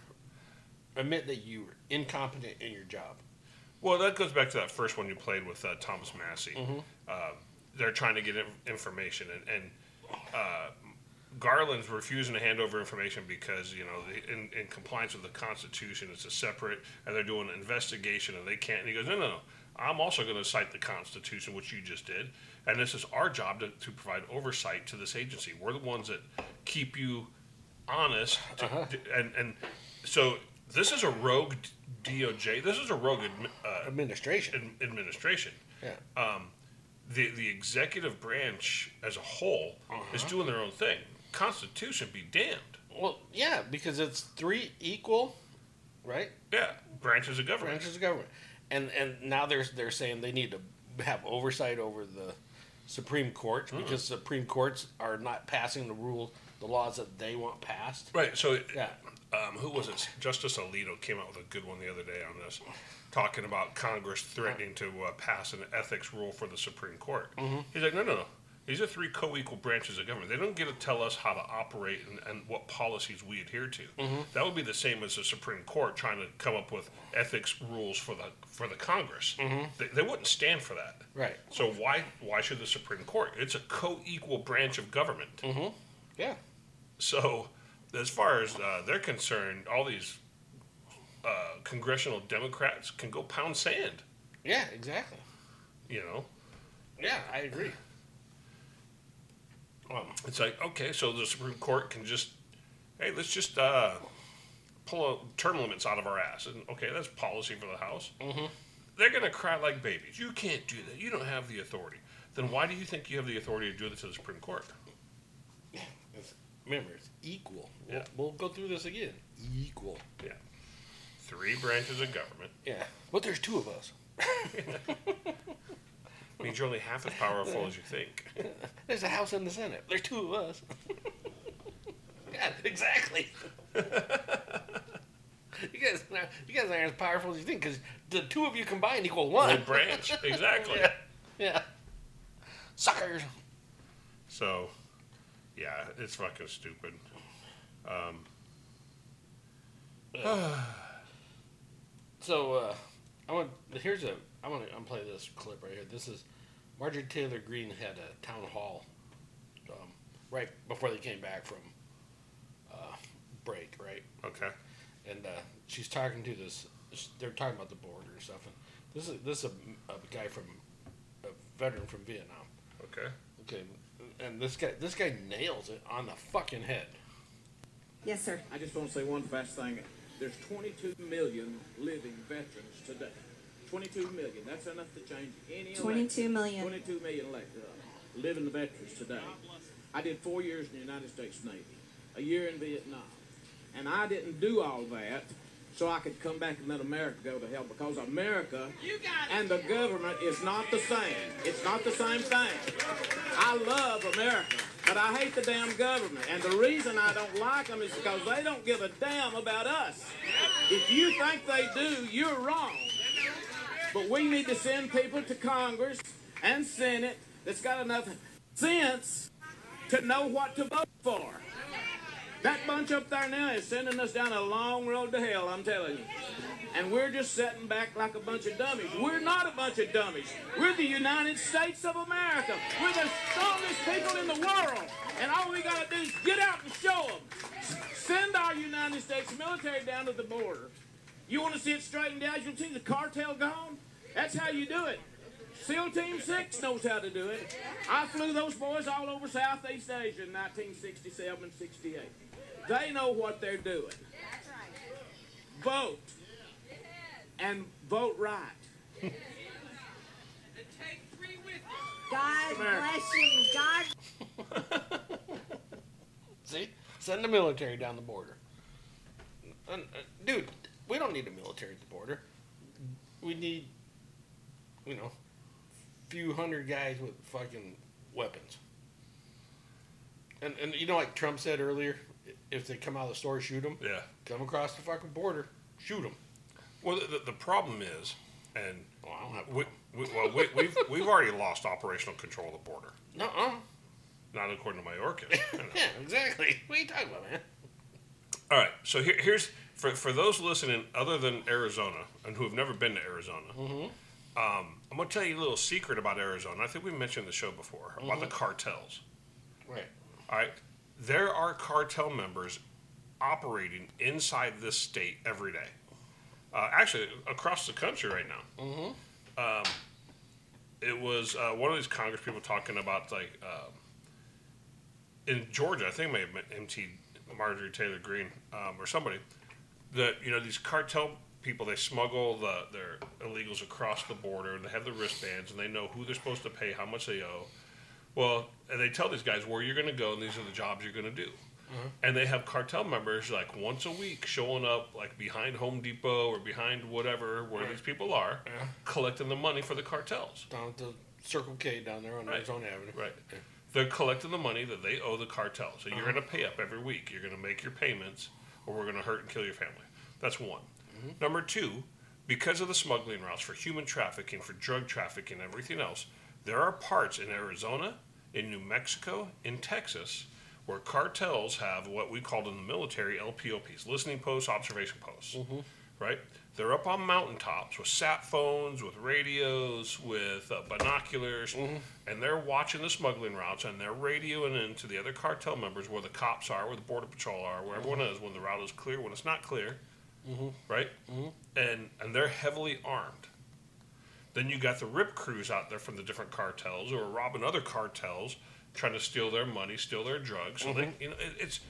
admit that you were incompetent in your job. Well, that goes back to that first one you played with uh, Thomas Massey. Mhm. Uh, they're trying to get in- information, and, and uh, Garland's refusing to hand over information because, you know, the, in, in compliance with the Constitution, it's a separate, and they're doing an investigation, and they can't. And he goes, no, no, no. I'm also going to cite the Constitution, which you just did, and this is our job to, to provide oversight to this agency. We're the ones that keep you honest, to, Uh-huh. and and so this is a rogue D O J. This is a rogue admi- uh, administration. ad- administration. Yeah. Um, the the executive branch as a whole is Uh-huh. doing their own thing. Constitution be damned. Well, yeah, because it's three equal, right? Yeah, branches of government. Branches of government. And and now they're they're saying they need to have oversight over the Supreme Court, Mhm. because Supreme Courts are not passing the rules, the laws that they want passed. Right. So, Yeah. um, who was it? Justice Alito came out with a good one the other day on this, talking about Congress threatening to uh, pass an ethics rule for the Supreme Court. Mhm. He's like, no, no, no. These are three co-equal branches of government. They don't get to tell us how to operate and, and what policies we adhere to. Mhm. That would be the same as the Supreme Court trying to come up with ethics rules for the for the Congress. Mhm. They, they wouldn't stand for that. Right. So why why should the Supreme Court? It's a co-equal branch of government. Mm-hmm. Yeah. So, as far as uh, they're concerned, all these uh, congressional Democrats can go pound sand. Yeah, exactly. You know, Yeah, I agree. Um, it's like, okay, so the Supreme Court can just, hey, let's just uh, pull a term limits out of our ass, and okay, that's policy for the House. Mm-hmm. They're gonna cry like babies. You can't do that. You don't have the authority. Then why do you think you have the authority to do this to the Supreme Court? It's, remember, it's equal. Yeah. We'll, we'll go through this again. Equal. Yeah. Three branches of government. Yeah. But there's two of us. Means you're only half as powerful as you think. There's a House and the Senate. There's two of us. Yeah, exactly. You guys, you guys aren't as powerful as you think, because the two of you combined equal one. One branch, exactly. Yeah. Yeah. Suckers. So, yeah, it's fucking stupid. Um, So, uh, I want. Here's a. I want to unplay this clip right here. This is Marjorie Taylor Greene had a town hall um, right before they came back from uh, break, right? Okay. And uh, she's talking to this. They're talking about the border and stuff. And this is this is a, a guy from a veteran from Vietnam. Okay. Okay. And this guy this guy nails it on the fucking head. Yes, sir. I just want to say one fast thing. There's twenty-two million living veterans today. twenty-two million. That's enough to change any election. twenty-two million. twenty-two million elect, uh, living veterans today. I did four years in the United States Navy, a year in Vietnam. And I didn't do all that so I could come back and let America go to hell, because America and the government is not the same. It's not the same thing. I love America, but I hate the damn government. And the reason I don't like them is because they don't give a damn about us. If you think they do, you're wrong. But we need to send people to Congress and Senate that's got enough sense to know what to vote for. That bunch up there now is sending us down a long road to hell, I'm telling you. And we're just sitting back like a bunch of dummies. We're not a bunch of dummies. We're the United States of America. We're the strongest people in the world. And all we got to do is get out and show them. Send our United States military down to the border. You want to see it straightened out? You want to see the cartel gone? That's how you do it. SEAL Team six knows how to do it. I flew those boys all over Southeast Asia in nineteen sixty-seven and sixty-eight. They know what they're doing. Vote. And vote right. God bless you. God. See? Send the military down the border. And, uh, dude, we don't need a military at the border. We need, you know, a few hundred guys with fucking weapons. And, and you know, like Trump said earlier, if they come out of the store, shoot them. Yeah. Come across the fucking border, shoot them. Well, the, the problem is, and well, I don't have we, we, well, we, we've we've already lost operational control of the border. Nuh-uh. Not according to Mayorkas. Yeah, exactly. What are you talking about, man? All right. So here, here's for for those listening, other than Arizona and who have never been to Arizona. Mm-hmm. Um, I'm gonna tell you a little secret about Arizona. I think we mentioned the show before about Mm-hmm. the cartels. Right. All right. There are cartel members operating inside this state every day. Uh, actually, across the country right now. Mm-hmm. Um, it was uh, one of these Congress people talking about, like, um, in Georgia, I think it may have been M T Marjorie Taylor Greene um, or somebody, that, you know, these cartel people, they smuggle the, their illegals across the border, and they have the wristbands, and they know who they're supposed to pay, how much they owe. Well, and they tell these guys where you're going to go, and these are the jobs you're going to do. Uh-huh. And they have cartel members like once a week showing up like behind Home Depot or behind whatever where Right. these people are, Yeah. collecting the money for the cartels. Down at the Circle K down there on Right. Arizona Avenue. Right. They're collecting the money that they owe the cartel. So you're Uh-huh. going to pay up every week. You're going to make your payments, or we're going to hurt and kill your family. That's one. Mm-hmm. Number two, because of the smuggling routes for human trafficking, for drug trafficking, and everything else, there are parts in Arizona, in New Mexico, in Texas, where cartels have what we called in the military L P O Ps, listening posts, observation posts, Mm-hmm. right? They're up on mountaintops with sat phones, with radios, with uh, binoculars, Mm-hmm. and they're watching the smuggling routes, and they're radioing in to the other cartel members where the cops are, where the border patrol are, where everyone is, when the route is clear, when it's not clear, Mm-hmm. right? Mhm. And and they're heavily armed. Then you got the rip crews out there from the different cartels who are robbing other cartels, trying to steal their money, steal their drugs. So Mhm. they, you know, it, it's.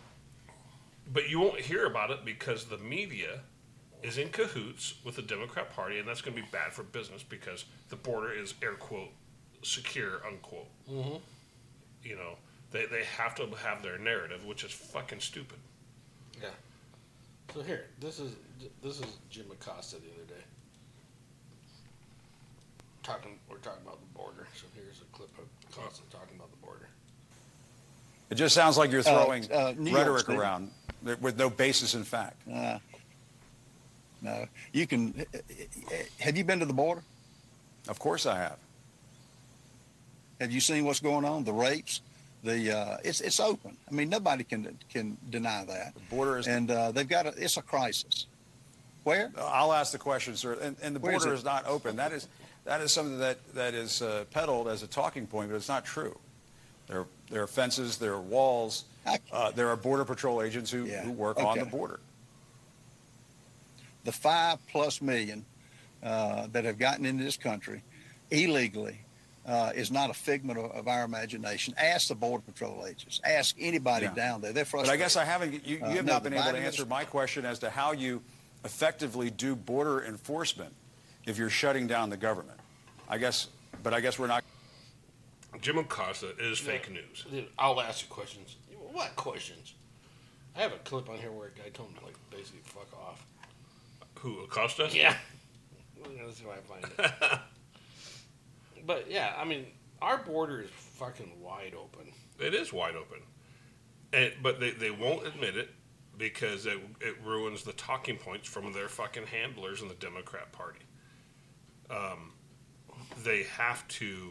But you won't hear about it because the media is in cahoots with the Democrat Party, and that's going to be bad for business because the border is air quote secure unquote. Mm-hmm. You know, they they have to have their narrative, which is fucking stupid. Yeah. So here, this is this is Jim Acosta the other day. Talking, we're talking about the border. So here's a clip of Acosta talking about the border. It just sounds like you're throwing Uh, uh, New York rhetoric State. around that- with no basis in fact. Uh, no, you can. Have you been to the border? Of course I have. Have you seen what's going on? The rapes, the uh, it's it's open. I mean, nobody can can deny that. The border is, and uh, they've got a, it's a crisis. Where? I'll ask the question, sir. And, and the Where is border it? is not open. That is that is something that that is uh, peddled as a talking point, but it's not true. There there are fences, there are walls, uh, there are border patrol agents who, Yeah. who work on the Okay. border. The five plus million uh, that have gotten into this country illegally uh, is not a figment of, of our imagination. Ask the border patrol agents. Ask anybody Yeah. down there. They're But frustrated. I guess I haven't. You, you Uh, have no, not the been able to Biden answer my question as to how you effectively do border enforcement if you're shutting down the government. I guess, but I guess we're not. Jim Acosta is fake news. Dude, I'll ask you questions. What questions? I have a clip on here where a guy told him to, like, basically fuck off. Who, Acosta? Yeah. Let's see if I find it. But yeah, I mean, our border is fucking wide open. It is wide open, and but they, they won't admit it because it, it ruins the talking points from their fucking handlers in the Democrat Party. Um, they have to.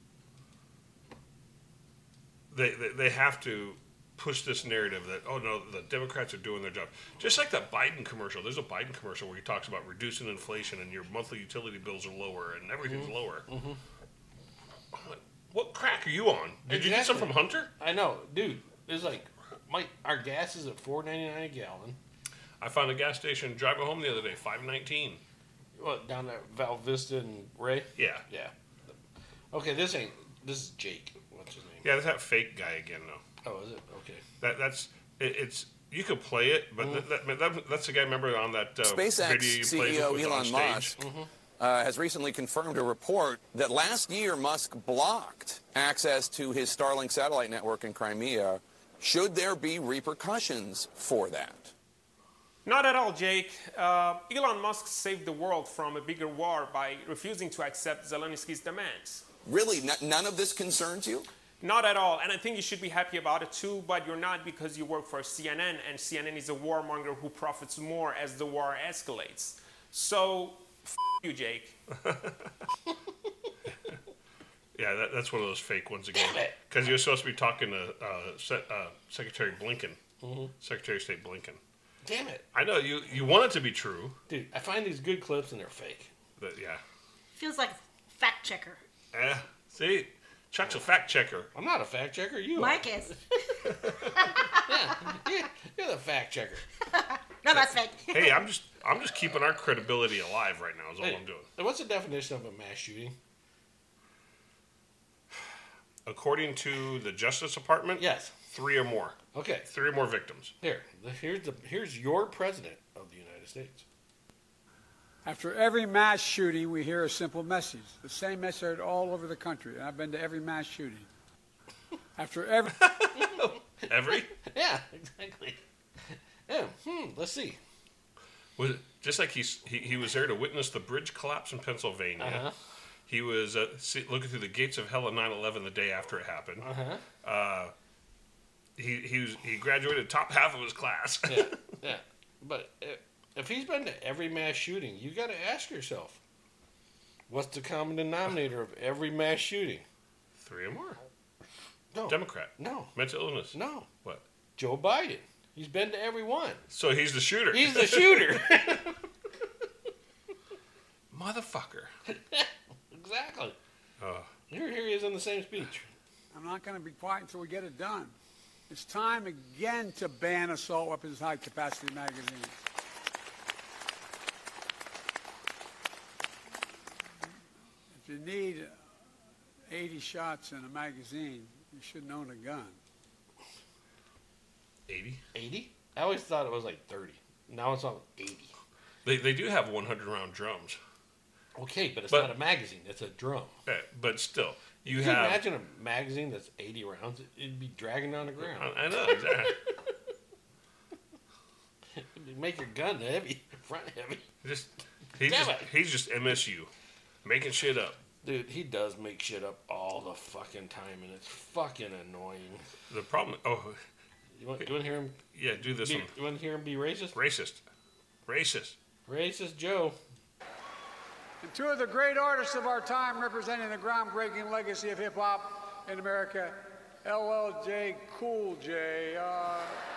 They, they they have to push this narrative that, oh no, the Democrats are doing their job. Just like that Biden commercial. There's a Biden commercial where he talks about reducing inflation and your monthly utility bills are lower and everything's Mhm. lower. Mhm. What crack are you on? Did you get some from Hunter? I know, dude. It's like my our gas is at four ninety nine a gallon. I found a gas station driving home the other day, five nineteen. What, down at Val Vista and Ray? Yeah. Yeah. Okay, this ain't. This is Jake. What's his name? Yeah, that's that fake guy again, though. Oh, is it? Okay. That that's it, it's you could play it, but Mm. that, that, that that's the guy. Remember on that uh, SpaceX video you played C E O with, with on Elon stage? Musk Mm-hmm. uh, has recently confirmed a report that last year Musk blocked access to his Starlink satellite network in Crimea. Should there be repercussions for that? Not at all, Jake. Uh, Elon Musk saved the world from a bigger war by refusing to accept Zelensky's demands. Really, n- none of this concerns you? Not at all, and I think you should be happy about it too, but you're not because you work for C N N, and C N N is a warmonger who profits more as the war escalates. So, f*** you, Jake. Yeah, that, that's one of those fake ones again. Because he was supposed to be talking to uh, Se- uh, Secretary Blinken, Mm-hmm. Secretary of State Blinken. Damn it. I know you you want it to be true. Dude, I find these good clips and they're fake. But yeah. Feels like a fact checker. Eh, see, Chuck's a fact checker. I'm not a fact checker. You Mike are. is. yeah, you're, you're the fact checker. No, that's fake. Hey, I'm just I'm just keeping our credibility alive right now. Is all Hey, I'm doing. What's the definition of a mass shooting? According to the Justice Department, yes, three or more. Okay, three or more victims. Here, the, here's the here's your president of the United States. After every mass shooting, we hear a simple message. The same message heard all over the country. And I've been to every mass shooting. After every... Every? Yeah, exactly. Yeah, hmm, let's see. Was it, just like he's, he he was there to witness the bridge collapse in Pennsylvania. Uh-huh. He was uh, see, looking through the gates of hell at nine eleven the day after it happened. Uh-huh. Uh, he he was he graduated top half of his class. yeah, yeah. But if, if he's been to every mass shooting, you got to ask yourself, what's the common denominator of every mass shooting? Three or more. No. Democrat. No. Mental illness. No. What? Joe Biden. He's been to every one. So he's the shooter. He's the shooter. Motherfucker. Exactly. Oh. Here, here he is in the same speech. I'm not going to be quiet until we get it done. It's time again to ban assault weapons high-capacity magazines. If you need eighty shots in a magazine, you shouldn't own a gun. eighty? eighty? I always thought it was like thirty. Now it's on eighty. They they do have one hundred round drums. Okay, but it's But- not a magazine. It's a drum. Yeah, but still, you Can have. you imagine a magazine that's eighty rounds? It'd be dragging down the ground. I, I know exactly. It'd make your gun heavy, front heavy. Just he's Damn just, it. he's just M S U, making shit up. Dude, he does make shit up all the fucking time, and it's fucking annoying. The problem. Oh, You want, you want to hear him? yeah, do this Be, one. you want to hear him be racist? Racist, racist. Racist Joe. And two of the great artists of our time representing the groundbreaking legacy of hip-hop in America, L L J Cool J. Uh,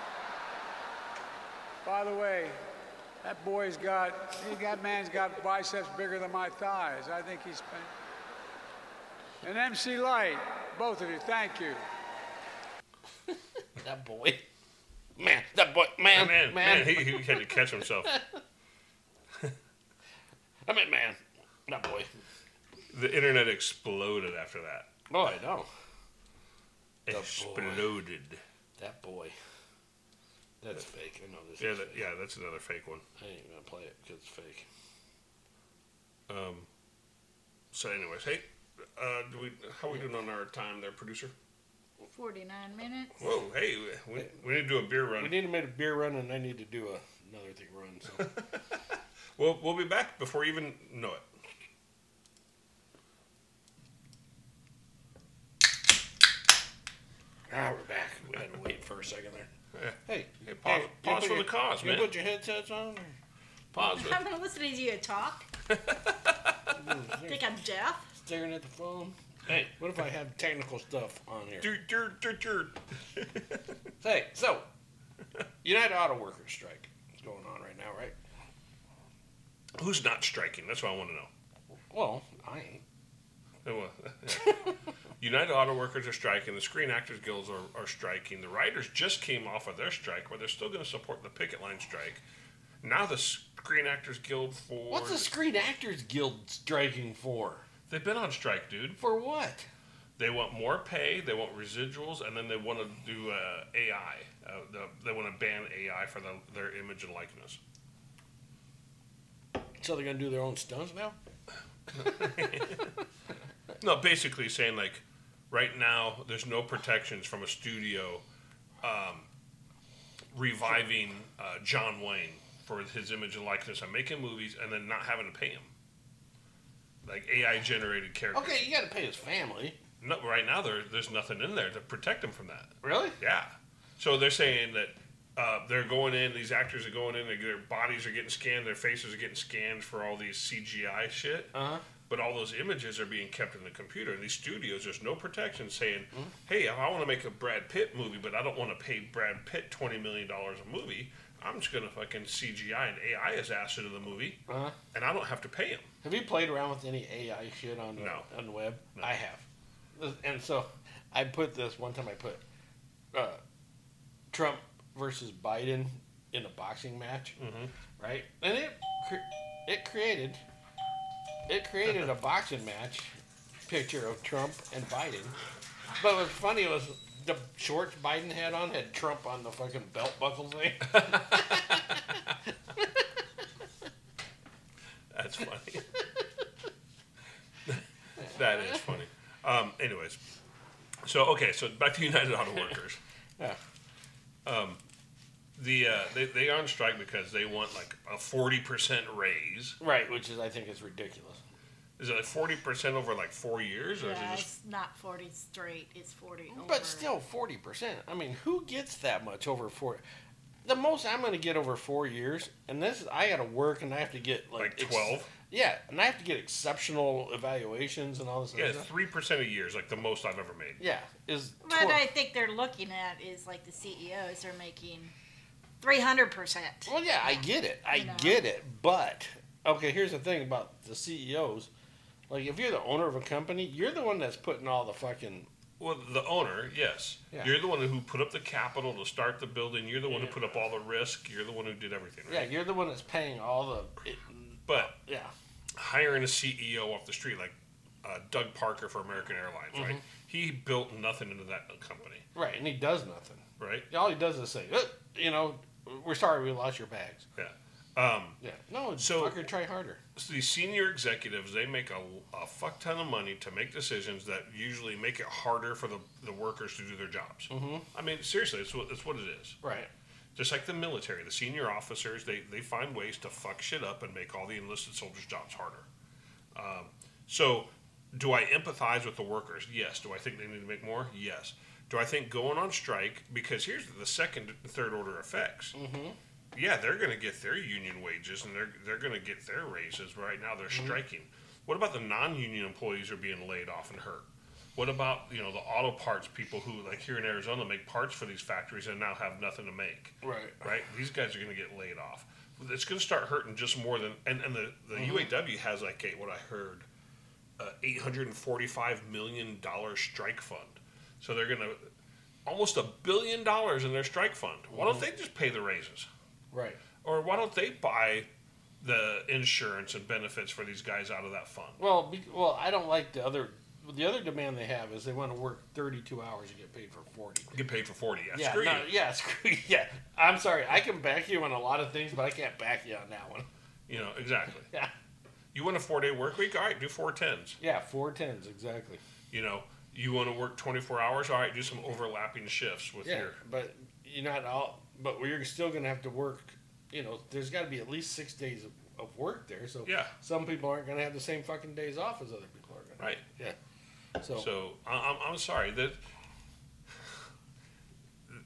by the way, that boy's got, he, that man's got biceps bigger than my thighs. I think he's been... And M C Light, both of you, thank you. That boy. Man, that boy, man, man, man. man, he, he had to catch himself. I mean, man, that boy. The internet exploded after that. Oh, I know. The boy. Exploded. That boy. That's fake. I know this Yeah, is that, fake. yeah, that's another fake one. I ain't gonna play it because it's fake. Um. So, anyways, hey, uh, do we? How are we doing on our time, there, producer? forty-nine minutes. Whoa, hey, we, we need to do a beer run. We need to make a beer run, and I need to do a, another thing run. So. We'll we'll be back before you even know it. Ah, we're back. We had to wait for a second there. Yeah. Hey, Hey, pause- hey, pause you for put cause, You man. put your headsets on? Or? Pause it. I'm not listening to you talk. Think I'm deaf? Staring at the phone. Hey, what if I have technical stuff on here? Dur, dur, dur, dur. Hey, so United Auto Workers strike is going on right now, right? Who's not striking? That's what I want to know. Well, I ain't. Oh, well, yeah. United Auto Workers are striking. The Screen Actors Guilds are, are striking. The writers just came off of their strike, where they're still going to support the picket line strike. Now the Screen Actors Guild for... What's the Screen Actors Guild striking for? They've been on strike, dude. For what? They want more pay, they want residuals, and then they want to do uh, A I. Uh, the, they want to ban A I for the, their image and likeness. So they're going to do their own stunts now? No, basically saying, like, right now, there's no protections from a studio um, reviving uh, John Wayne for his image and likeness and making movies and then not having to pay him. Like, A I-generated characters. Okay, you got to pay his family. No, right now, there, there's nothing in there to protect him from that. Really? Yeah. So they're saying that uh, they're going in, these actors are going in, their bodies are getting scanned, their faces are getting scanned for all these C G I shit. Uh-huh. But all those images are being kept in the computer. And these studios, there's no protection saying, mm-hmm. hey, if I want to make a Brad Pitt movie, but I don't want to pay Brad Pitt twenty million dollars a movie, I'm just going to fucking C G I and A I his ass into the movie, uh-huh. and I don't have to pay him. Have you played around with any A I shit on the, no. on the web? No. I have. And so I put this, one time I put uh, Trump versus Biden in a boxing match, mm-hmm. right? And it it created it created a boxing match picture of Trump and Biden. But what's funny was the shorts Biden had on had Trump on the fucking belt buckle thing. That's funny. That is funny. Um, anyways, so okay, so back to United Auto Workers. Yeah. Um, the uh, they they are on strike because they want like a forty percent raise. Right, which is I think is ridiculous. Is it like forty percent over like four years, or Yeah, is it just? it's not forty straight. It's forty. Over. But still, forty percent. I mean, who gets that much over four? The most I'm going to get over four years, and this is I got to work, and I have to get like, Like twelve? Ex- yeah, and I have to get exceptional evaluations and all this. Yeah, other stuff. three percent a year is like the most I've ever made. Yeah, is. What twelve. I think they're looking at is like the C E Os are making three hundred percent. Well, yeah, I get it. I You know. get it. But okay, here's the thing about the C E Os. Like, if you're the owner of a company, you're the one that's putting all the fucking. Well, the owner, yes. Yeah. You're the one who put up the capital to start the building. You're the one Yeah. who put up all the risk. You're the one who did everything, Yeah, right? you're the one that's paying all the. It, But yeah, hiring a C E O off the street, like uh, Doug Parker for American Airlines, right? Mhm. He built nothing into that company, right, and he does nothing. right? All he does is say, "Uh, you know, we're sorry we lost your bags. Yeah. Um, Yeah. No, So- fucker, try harder. so these senior executives, they make a, a fuck ton of money to make decisions that usually make it harder for the, the workers to do their jobs. Mm-hmm. I mean, seriously, it's what, it's what it is. Right. Just like the military, the senior officers, they, they find ways to fuck shit up and make all the enlisted soldiers' jobs harder. Um, so, do I empathize with the workers? Yes. Do I think they need to make more? Yes. Do I think going on strike, because here's the second and third order effects. Mm-hmm. Yeah, they're going to get their union wages and they're they're going to get their raises. Right now, they're Mhm. striking. What about the non-union employees who are being laid off and hurt? What about, you know, the auto parts people who, like here in Arizona, make parts for these factories and now have nothing to make? Right. Right? These guys are going to get laid off. It's going to start hurting just more than, and, and the, the Mhm. U A W has like a, what I heard, uh, eight hundred forty-five million dollars strike fund. So they're going to, almost a billion dollars in their strike fund. Why don't Mhm. they just pay the raises? Right. Or why don't they buy the insurance and benefits for these guys out of that fund? Well, be, well, I don't like the other. The other demand they have is they want to work thirty-two hours and get paid for forty. Get paid for forty. Yeah, Yeah, screw no, you. yeah, screw you. Yeah, I'm sorry. I can back you on a lot of things, but I can't back you on that one. You know, exactly. Yeah. You want a four-day work week? All right, do four tens. Yeah, four tens exactly. You know, you want to work twenty-four hours? All right, do some overlapping shifts with Yeah, your... but you're not all. But you're still going to have to work. You know, there's got to be at least six days of, of work there. So Yeah. some people aren't going to have the same fucking days off as other people are going to. Right. Yeah. So, So I- I'm, I'm sorry that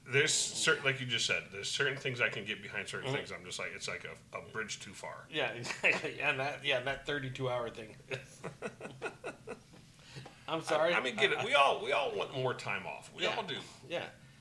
there's certain, like you just said, there's certain things I can get behind. Certain Mhm. things I'm just like, it's like a, a bridge too far. Yeah, exactly. And that, yeah, that thirty-two hour thing. I'm sorry. I, I mean, get it. We all we all want more time off. We Yeah. all do. Yeah.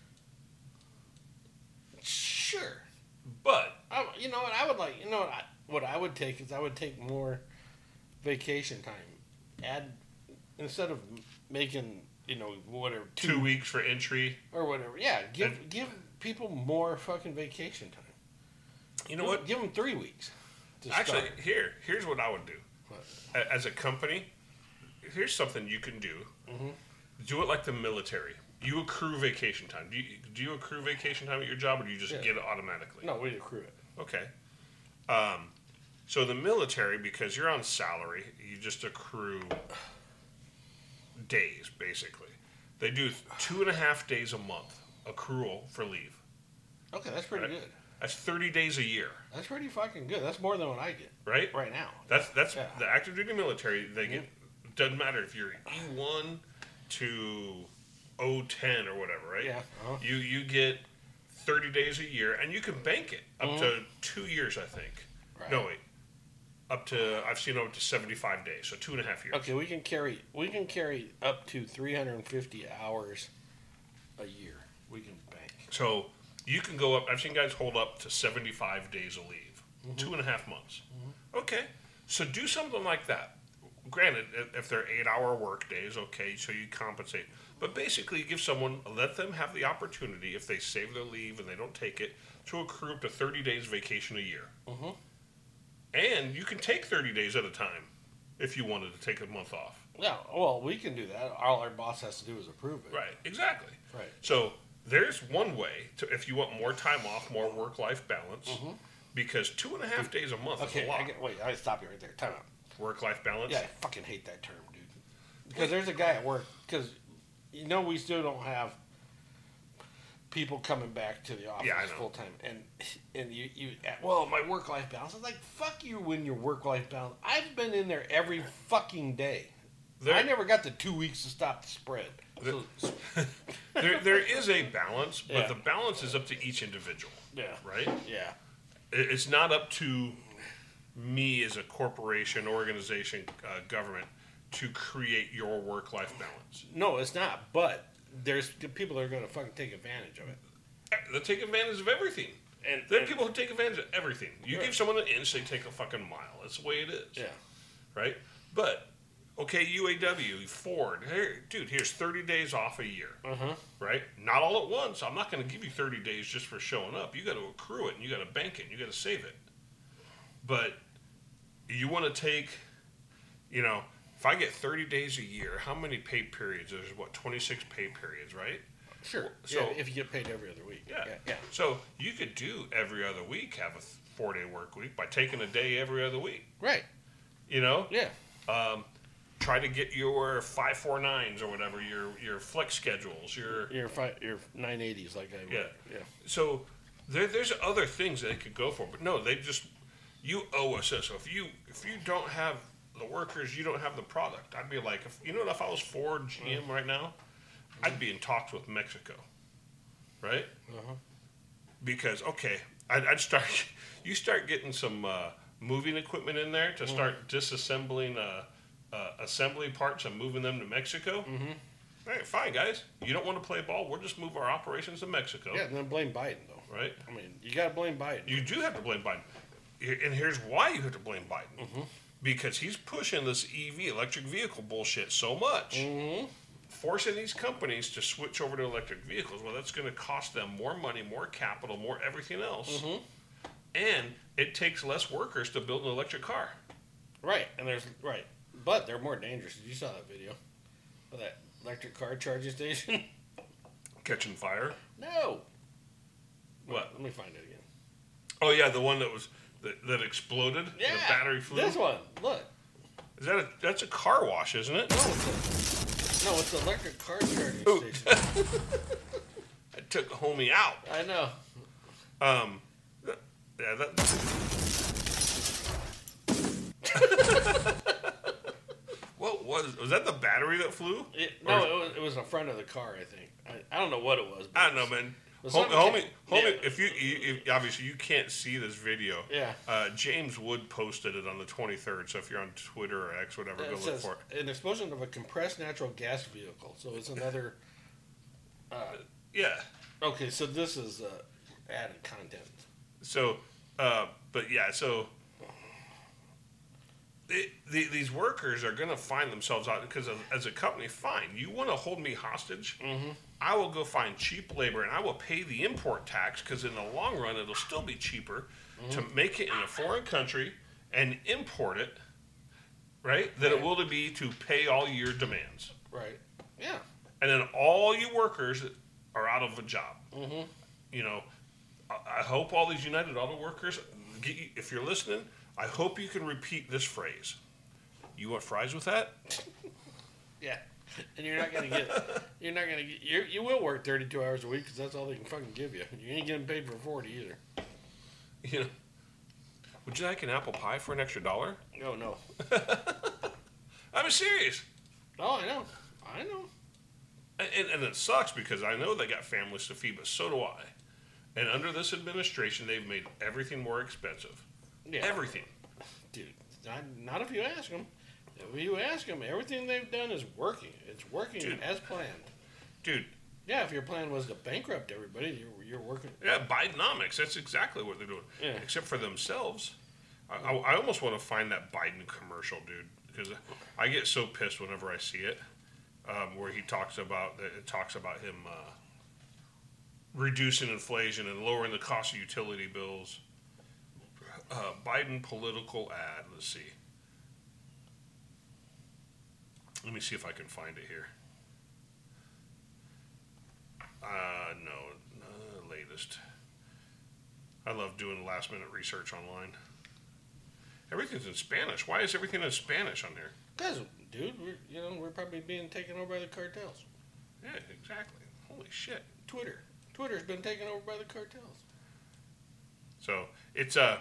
Sure. But I, you know what I would like. You know what I, what I would take is I would take more vacation time. Add instead of making you know whatever two, two weeks for entry or whatever. Yeah, give And- give people more fucking vacation time. You know Give- what? Give them three weeks. to Actually, start. here here's what I would do. A- As a company, here's something you can do. Mhm. Do it like the military. You accrue vacation time. Do you, do you accrue vacation time at your job, or do you just Yeah. get it automatically? No, we accrue it. Okay. Um, so the military, because you're on salary, you just accrue days, basically. They do two and a half days a month accrual for leave. Okay, that's pretty Right? good. That's thirty days a year, That's pretty fucking good. That's more than what I get right? right now. That's that's Yeah. the active duty military. They get doesn't matter if you're E one to O ten or whatever, right? Yeah, uh-huh. You you get thirty days a year, and you can bank it up to two years, I think. Right. No wait, up to I've seen up to seventy-five days, so two and a half years. Okay, we can carry we can carry up to three hundred fifty hours a year. We can bank. So you can go up. I've seen guys hold up to seventy-five days of leave, Mhm. two and a half months. Okay, so do something like that. Granted, if- if they're eight-hour work days, okay, so you compensate. But basically, give someone, let them have the opportunity, if they save their leave and they don't take it, to accrue up to thirty days vacation a year. Mm-hmm. And you can take thirty days at a time if you wanted to take a month off. Yeah, well, we can do that. All our boss has to do is approve it. Right, exactly. Right. So there's one way to, if you want more time off, more work-life balance, Mhm. because two and a half days a month Okay, is a lot. I get, wait, I stop you right there. Time out. Work-life balance. Yeah, I fucking hate that term, dude. Because there's a guy at work. Because you know we still don't have people coming back to the office Yeah, I know. full time, and and you you well my work life balance. I was like, fuck you when your work life balance. I've been in there every fucking day. There- I never got the two weeks to stop the spread. There, there, there is a balance, but Yeah. the balance is up to each individual. Yeah. Right? Yeah. It- It's not up to me as a corporation, organization, uh, government to create your work-life balance. No, it's not. But there's people that are going to fucking take advantage of it. They take advantage of everything. And There are and- people who take advantage of everything. You Right. give someone an inch, they take a fucking mile. That's the way it is. Yeah. Right? But, okay, U A W, Ford, here, dude, here's thirty days off a year. Uh-huh. Right? Not all at once. I'm not going to give you thirty days just for showing up. You got to accrue it, and you got to bank it, and you got to save it. But you want to take, you know, if I get thirty days a year, how many pay periods? There's, what, twenty-six pay periods, right? Sure. So yeah, if you get paid every other week. Yeah. Yeah. yeah. So you could do every other week, have a four-day work week by taking a day every other week. Right. You know? Yeah. Um, try to get your five four nines or whatever, your your flex schedules, your Your fi- your nine eighties like I yeah. work. Yeah. So there, there's other things they could go for, but no, they just you owe us this. So if you if you don't have the workers, you don't have the product. I'd be like, if, you know what? If I was Ford, G M right now, I'd be in talks with Mexico, right? Uh-huh. Because okay, I'd, I'd start. You start getting some uh, moving equipment in there to start disassembling uh, uh, assembly parts and moving them to Mexico. Mm-hmm. All right, fine, guys. You don't want to play ball. We'll just move our operations to Mexico. Yeah, and then blame Biden though. Right. I mean, you got to blame Biden. You do have to blame Biden, Here- and here's why you have to blame Biden. Mm-hmm. Because he's pushing this E V, electric vehicle bullshit, so much. Mm-hmm. Forcing these companies to switch over to electric vehicles, well, that's going to cost them more money, more capital, more everything else. Mm-hmm. And it takes less workers to build an electric car. Right, and there's right, but they're more dangerous. You saw that video of that electric car charging station. Catching fire. No. What? Let me find it again. Oh yeah, the one that was that, that exploded. Yeah, the battery flew. This one. Look. Is that a that's a car wash, isn't it? No, it's a, no, it's an electric car charging station. I took homie out. I know. Um, yeah, that. What was was that? The battery that flew? It, no, Or- it was it was in front of the car. I think. I, I don't know what it was. But I don't know, man. But Hom- something homie, ca- homie, if you, you if, obviously you can't see this video. Yeah. Uh, James Wood posted it on the twenty-third. So if you're on Twitter or X, whatever, Yeah, go it look says, for it. an explosion of a compressed natural gas vehicle. So it's another. Uh, Yeah. Okay, so this is uh, added content. So, uh, but yeah, so it, the, these workers are going to find themselves out because of, as a company, fine, you want to hold me hostage, mm-hmm. I will go find cheap labor and I will pay the import tax because in the long run it'll still be cheaper mm-hmm. to make it in a foreign country and import it, right, than Right. it will to be to pay all your demands. Right. Yeah. And then all you workers are out of a job. Mm-hmm. You know, I, I hope all these United Auto Workers, get you, if you're listening, I hope you can repeat this phrase. You want fries with that? Yeah. And you're not gonna get. You're not gonna get. You you will work thirty-two hours a week because that's all they can fucking give you. You ain't getting paid for forty either. You know. Would you like an apple pie for an extra dollar? No, no. I'm serious. Oh, I know. I know. And, and it sucks because I know they got families to feed, but so do I. And under this administration, they've made everything more expensive. Yeah. Everything. Dude, not, not if you ask them. If you ask them, everything they've done is working. It's working Dude. as planned. Dude. Yeah, if your plan was to bankrupt everybody, you're, you're working. Yeah, Bidenomics. That's exactly what they're doing. Yeah. Except for themselves. I, I, I almost want to find that Biden commercial, dude, because I get so pissed whenever I see it, um, where he talks about it talks about him uh, reducing inflation and lowering the cost of utility bills. Uh, Biden political ad. Let's see. Let me see if I can find it here. Uh, no, uh, latest. I love doing last minute research online. Everything's in Spanish. Why is everything in Spanish on there? Because, dude, we're, you know, we're probably being taken over by the cartels. Yeah, exactly. Holy shit. Twitter. Twitter's been taken over by the cartels. So it's uh,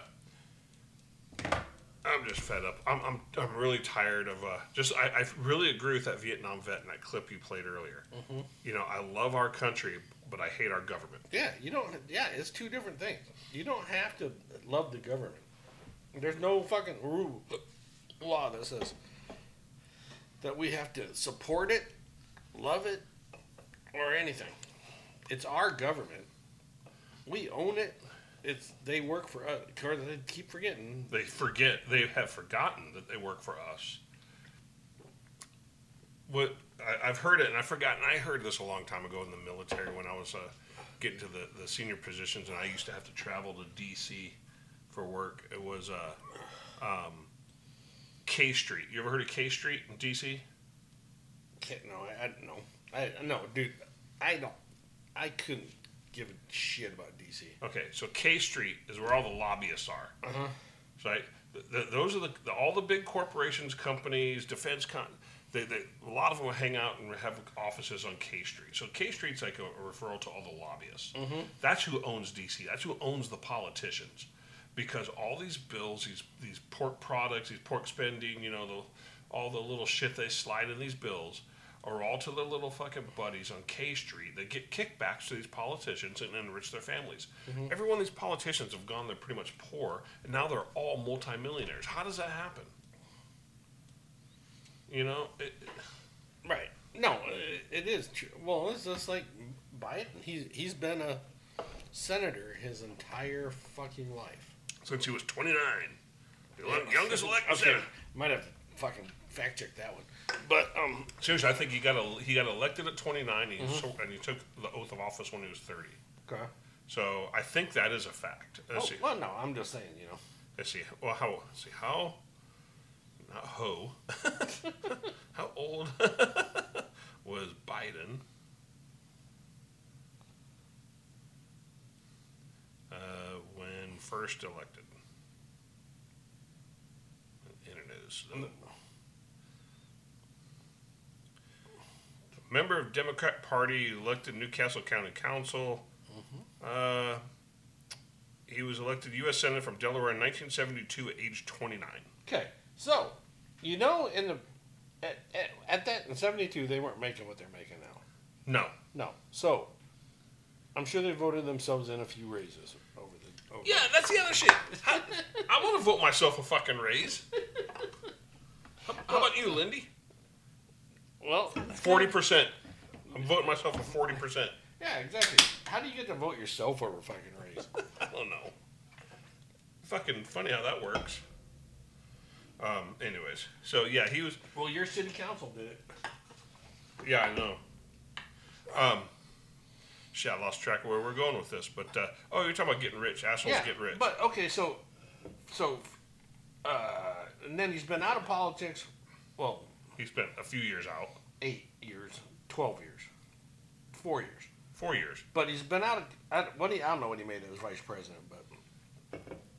I'm just fed up. I'm I'm I'm really tired of uh. Just I, I really agree with that Vietnam vet in that clip you played earlier. Mm-hmm. You know, I love our country, but I hate our government. Yeah, you don't. Yeah, it's two different things. You don't have to love the government. There's no fucking rule, law that says that we have to support it, love it, or anything. It's our government. We own it. It's they work for us. They keep forgetting. They forget. They have forgotten that they work for us. What I, I've heard it, and I've forgotten. I heard this a long time ago in the military when I was uh, getting to the, the senior positions, and I used to have to travel to D C for work. It was uh, um, K Street. You ever heard of K Street in D C? No, I, I don't know. I no, dude. I don't. I couldn't give a shit about D C. Okay, so K Street is where all the lobbyists are. Uh-huh. So I, th th those are the, the all the big corporations, companies, defense con. They, they, a lot of them hang out and have offices on K Street. So K Street's like a, a referral to all the lobbyists. Mm-hmm. That's who owns D C. That's who owns the politicians, because all these bills, these these pork products, these pork spending, you know, the, all the little shit they slide in these bills are all to their little fucking buddies on K Street. They get kickbacks to these politicians and enrich their families. Mhm. Every one of these politicians have gone there pretty much poor, and now they're all multimillionaires. How does that happen? You know? It, Right. No, it, it is true. Well, it's just like Biden. He's he's been a senator his entire fucking life. Since he was twenty-nine. The Yeah. youngest elected Okay, senator. might have to fucking fact check that one. But um, Seriously, I think he got a, he got elected at twenty-nine, and he, Mhm. so, and he took the oath of office when he was thirty. Okay. So I think that is a fact. Let's Oh, see. well, no, I'm just saying, you know. Let's see. Well, how? Let's see how? Not ho. How old was Biden? Uh, when first elected. Internet is slow. Member of Democrat Party, elected Newcastle County Council. Uh, he was elected U S Senator from Delaware in nineteen seventy-two at age twenty-nine. Okay, so you know, in the at, at, at that in seventy-two, they weren't making what they're making now. No. No. So I'm sure they voted themselves in a few raises over the. Over Yeah, that's the other shit. I, I want to vote myself a fucking raise. How, how about you, Lindy? Well, forty percent. I'm voting myself a forty percent. Yeah, exactly. How do you get to vote yourself over a fucking raise? I don't know. Fucking funny how that works. Um. Anyways, so yeah, he was. Well, your city council did it. Yeah, I know. Um. Shit, I lost track of where we're going with this, but uh, oh, you're talking about getting rich. Assholes Yeah, get rich. but okay, so, so, uh, and then he's been out of politics. Well, he spent a few years out. Eight years, twelve years, four years, four years. But he's been out of I, what he I don't know what he made as vice president, but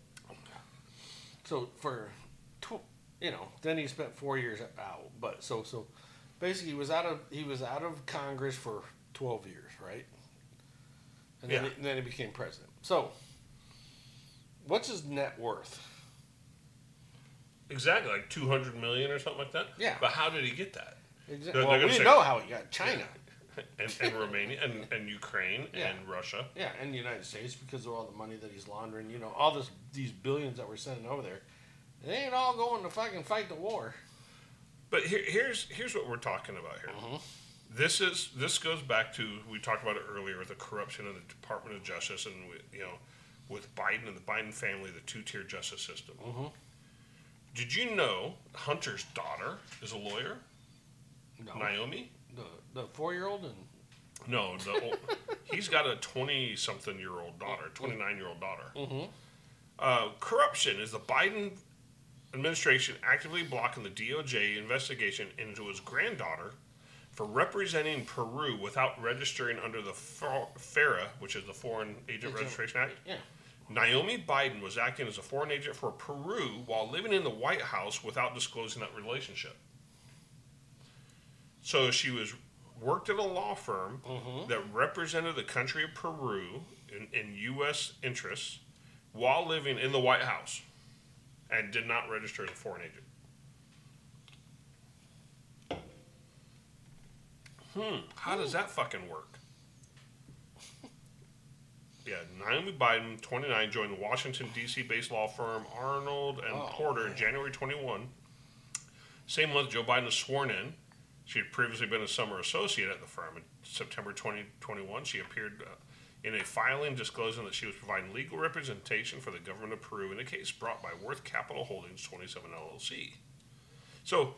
so for, tw- you know, then he spent four years out. But so so, basically, he was out of he was out of Congress for twelve years, right? And then, Yeah. he, and then he became president. So, what's his net worth? Exactly, like two hundred million or something like that. Yeah. But how did he get that? Exactly. They're- Well, they're we gonna say- know how he got China. and, and Romania and, and Ukraine Yeah. and Russia. Yeah, and the United States because of all the money that he's laundering. You know, all this these billions that we're sending over there. They ain't all going to fucking fight the war. But here, here's here's what we're talking about here. Mm-hmm. This is this goes back to we talked about it earlier with the corruption of the Department of Justice and with, you know with Biden and the Biden family, the two-tier justice system. Mm-hmm. Did you know Hunter's daughter is a lawyer? No. Naomi? The the four year old and No, the old, he's got a twenty-something year old daughter, twenty-nine year old daughter. Mm-hmm. Uh, corruption is the Biden administration actively blocking the D O J investigation into his granddaughter for representing Peru without registering under the FARA, which is the Foreign Agent Agent- Registration Act. Yeah. Naomi Biden was acting as a foreign agent for Peru while living in the White House without disclosing that relationship. So she was worked at a law firm Mhm. that represented the country of Peru in, in U S interests while living in the White House and did not register as a foreign agent. Hmm, how does that fucking work? Yeah, Naomi Biden, twenty-nine, joined the Washington, D C based law firm Arnold and Oh, Porter in January twenty-one. Same month Joe Biden was sworn in. She had previously been a summer associate at the firm. In September twenty twenty-one, she appeared uh, in a filing disclosing that she was providing legal representation for the government of Peru in a case brought by Worth Capital Holdings twenty-seven L L C. So,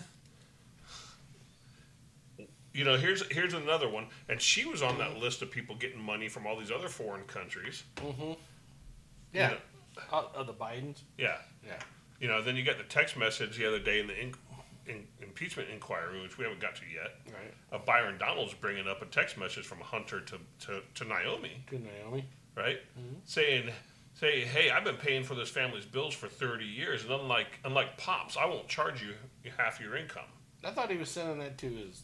you know, here's here's another one, and she was on that list of people getting money from all these other foreign countries. Mm-hmm. Yeah. You know, Uh, of the Bidens. yeah. Yeah. You know, then you get the text message the other day in the in, in, impeachment inquiry, which we haven't got to yet. Right. Of Byron Donalds bringing up a text message from Hunter to, to, to Naomi. To Naomi. Right? Mhm. Saying, say, hey, I've been paying for this family's bills for thirty years, and unlike unlike Pops, I won't charge you half your income. I thought he was sending that to his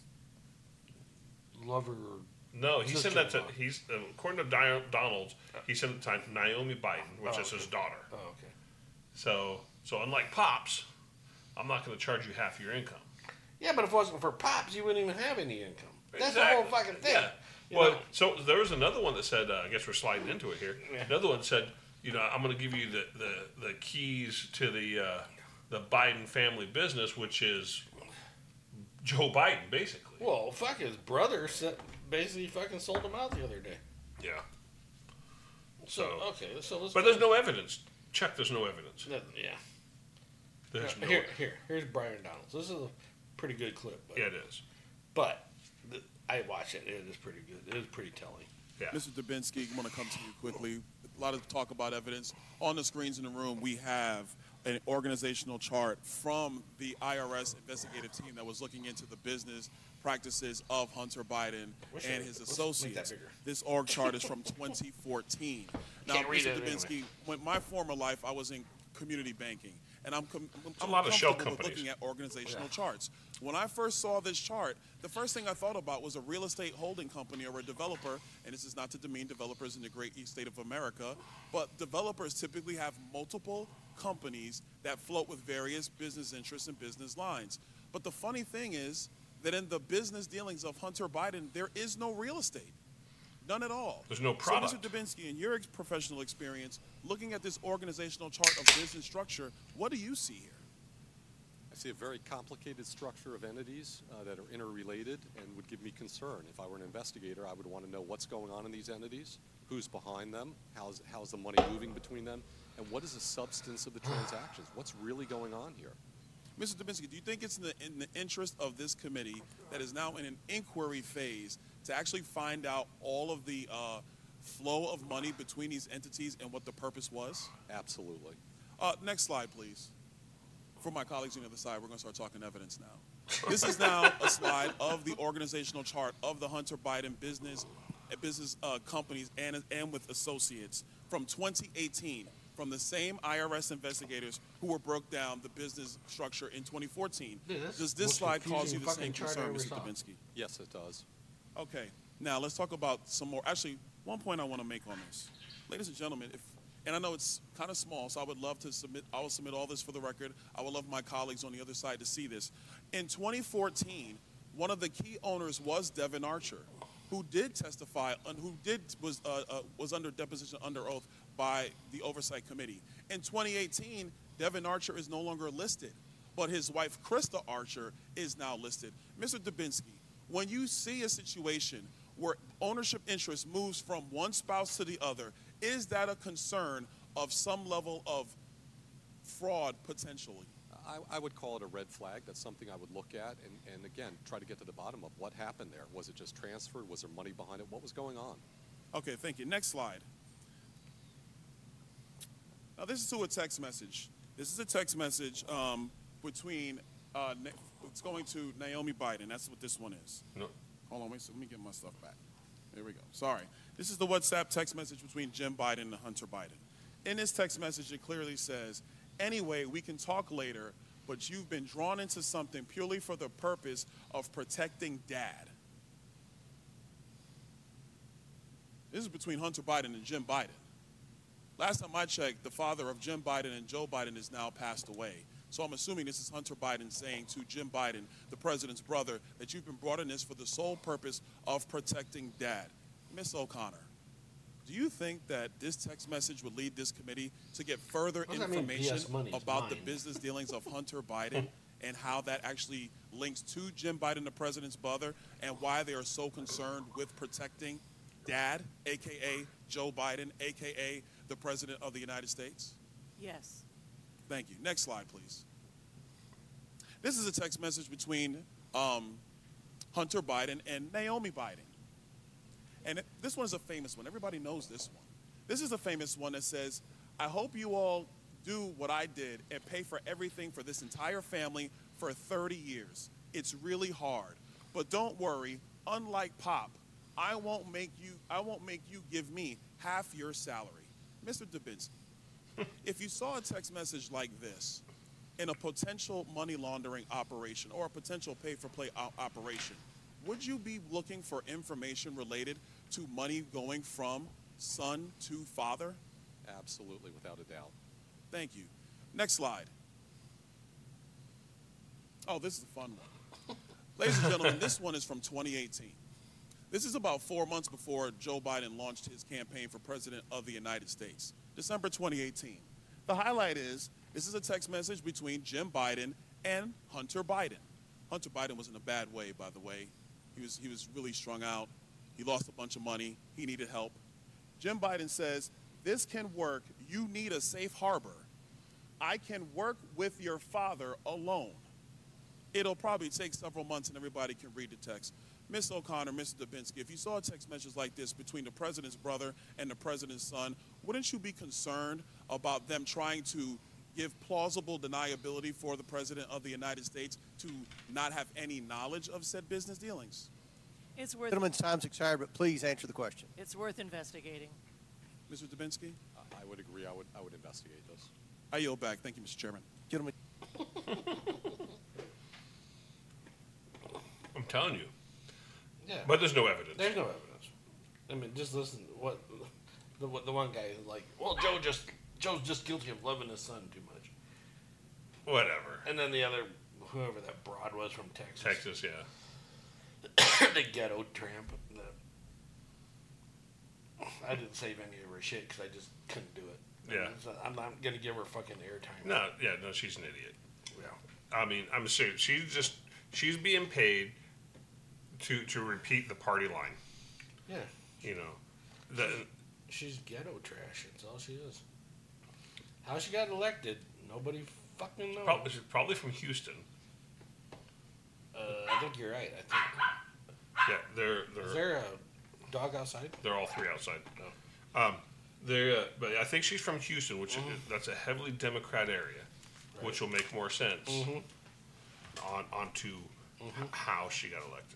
lover. No, he sent that to, sister-in-law. he's, uh, according to Di- Donalds, he sent it to Naomi Biden, which Oh, is his okay. daughter. Oh, okay. So, so unlike Pops, I'm not going to charge you half your income. Yeah, but if it wasn't for Pops, you wouldn't even have any income. That's the Exactly. whole fucking thing. Yeah. You Well, know? so there was another one that said, uh, I guess we're sliding into it here. Yeah. Another one said, you know, I'm going to give you the, the, the keys to the uh, the Biden family business, which is Joe Biden, basically. Well, fuck, his brother set, basically fucking sold him out the other day. Yeah. So, So- okay, so let's. But there's no evidence. Check, there's no evidence. No, yeah. There's Uh, no here, here, here's Brian Donalds. This is a pretty good clip. But, Yeah, it is. But the, I watched it. It is pretty good. It is pretty telling. Yeah. Mister Dubinsky, I want to come to you quickly. A lot of talk about evidence. On the screens in the room, we have an organizational chart from the I R S investigative team that was looking into the business practices of Hunter Biden Wish and I- his let's make that associates. bigger. This org chart is from twenty fourteen. Now, Can't read Mister it Dubinsky, anyway. when my former life, I was in community banking, and I'm, com- I'm a lot of shell comfortable with companies. looking at organizational Yeah. charts. When I first saw this chart, the first thing I thought about was a real estate holding company or a developer, and this is not to demean developers in the great east state of America, but developers typically have multiple companies that float with various business interests and business lines. But the funny thing is that in the business dealings of Hunter Biden, there is no real estate. None at all. There's no product. So, Mister Dubinsky, in your ex- professional experience, looking at this organizational chart of business structure, what do you see here? I see a very complicated structure of entities uh, that are interrelated and would give me concern. If I were an investigator, I would want to know what's going on in these entities, who's behind them, how's, how's the money moving between them, and what is the substance of the transactions? What's really going on here? Mister Dubinsky, do you think it's in the, in the interest of this committee that is now in an inquiry phase to actually find out all of the uh, flow of money between these entities and what the purpose was? Absolutely. Uh, next slide, please. For my colleagues on the other side, we're going to start talking evidence now. This is now a slide of the organizational chart of the Hunter Biden business business uh, companies and, and with associates from twenty eighteen, from the same I R S investigators who were broke down the business structure in twenty fourteen. Dude, that's Does the this most slide cause you confusing the fucking same chart I concern, ever Mister saw. Dubinsky? Yes, it does. Okay. Now let's talk about some more. Actually, one point I want to make on this, ladies and gentlemen. If and I know it's kind of small, so I would love to submit. I will submit all this for the record. I would love my colleagues on the other side to see this. In twenty fourteen, one of the key owners was Devin Archer, who did testify and who did was uh, uh, was under deposition under oath by the Oversight Committee. In twenty eighteen, Devin Archer is no longer listed, but his wife Krista Archer is now listed. Mister Dubinsky, when you see a situation where ownership interest moves from one spouse to the other, is that a concern of some level of fraud potentially? I, I would call it a red flag. That's something I would look at and, and, again, try to get to the bottom of what happened there. Was it just transferred? Was there money behind it? What was going on? Okay, thank you. Next slide. Now, this is to a text message. This is a text message um, between, uh, Na- it's going to Naomi Biden. That's what this one is. No. Hold on, wait, so let me get my stuff back. There we go. Sorry. This is the WhatsApp text message between Jim Biden and Hunter Biden. In this text message, it clearly says, anyway, we can talk later, but you've been drawn into something purely for the purpose of protecting Dad. This is between Hunter Biden and Jim Biden. Last time I checked, the father of Jim Biden and Joe Biden is now passed away. So I'm assuming this is Hunter Biden saying to Jim Biden, the president's brother, that you've been brought in this for the sole purpose of protecting Dad. Miss O'Connor, do you think that this text message would lead this committee to get further What does that mean, information B S money is about the mine? business dealings of Hunter Biden and how that actually links to Jim Biden, the president's brother, and why they are so concerned with protecting Dad, a k a. Joe Biden, a k a the President of the United States? Yes. Thank you. Next slide, please. This is a text message between um, Hunter Biden and Naomi Biden. And it, this one is a famous one. Everybody knows this one. This is a famous one that says, I hope you all do what I did and pay for everything for this entire family for thirty years. It's really hard. But don't worry, unlike Pop, I won't make you I won't make you give me half your salary. Mister Dubinsky, if you saw a text message like this in a potential money laundering operation or a potential pay-for-play o- operation, would you be looking for information related to money going from son to father? Absolutely, without a doubt. Thank you. Next slide. Oh, this is a fun one. Ladies and gentlemen, this one is from twenty eighteen. This is about four months before Joe Biden launched his campaign for president of the United States, December twenty eighteen. The highlight is, this is a text message between Jim Biden and Hunter Biden. Hunter Biden was in a bad way, by the way. He was, he was really strung out. He lost a bunch of money. He needed help. Jim Biden says, this can work. You need a safe harbor. I can work with your father alone. It'll probably take several months and everybody can read the text. Miss O'Connor, Mister Dubinsky, if you saw a text message like this between the president's brother and the president's son, wouldn't you be concerned about them trying to give plausible deniability for the president of the United States to not have any knowledge of said business dealings? It's worth Gentlemen's time's expired, but please answer the question. It's worth investigating. Mister Dubinsky? I would agree. I would, I would investigate this. I yield back. Thank you, Mister Chairman. Gentlemen. I'm telling you. Yeah. But there's no evidence. There's no evidence. I mean, just listen to what the, what the one guy is like, well, Joe just Joe's just guilty of loving his son too much. Whatever. And then the other, whoever that broad was from Texas. Texas, yeah. The ghetto tramp. The, I didn't save any of her shit because I just couldn't do it. Yeah. So I'm not gonna give her fucking airtime. No, yeah, no, she's an idiot. Yeah. I mean, I'm serious. She's just she's being paid to to repeat the party line. Yeah. You know, the, She's ghetto trash. That's all she is. How she got elected, nobody fucking knows. probably, she's probably from Houston. Uh, I think you're right. I think. Yeah, they're they're. Is there a dog outside? They're all three outside. No. Um, they're, uh, but I think she's from Houston, which Mhm. is, that's a heavily Democrat area, which will make more sense Mhm. on onto h- how she got elected.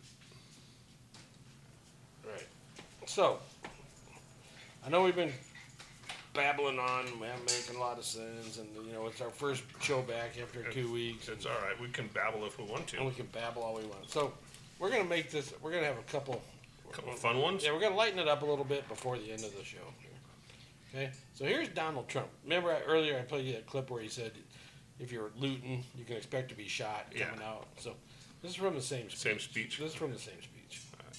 Right. So, I know we've been babbling on, we haven't making a lot of sense, and you know it's our first show back after two weeks. It's all right. We can babble if we want to. And we can babble all we want. So, we're gonna make this. We're gonna have a couple. Couple fun ones. Yeah, we're gonna lighten it up a little bit before the end of the show. Okay. So here's Donald Trump. Remember I, earlier I played you that clip where he said, "If you're looting, you can expect to be shot Yeah. coming out." So, this is from the same speech. Same speech. This is from the same speech.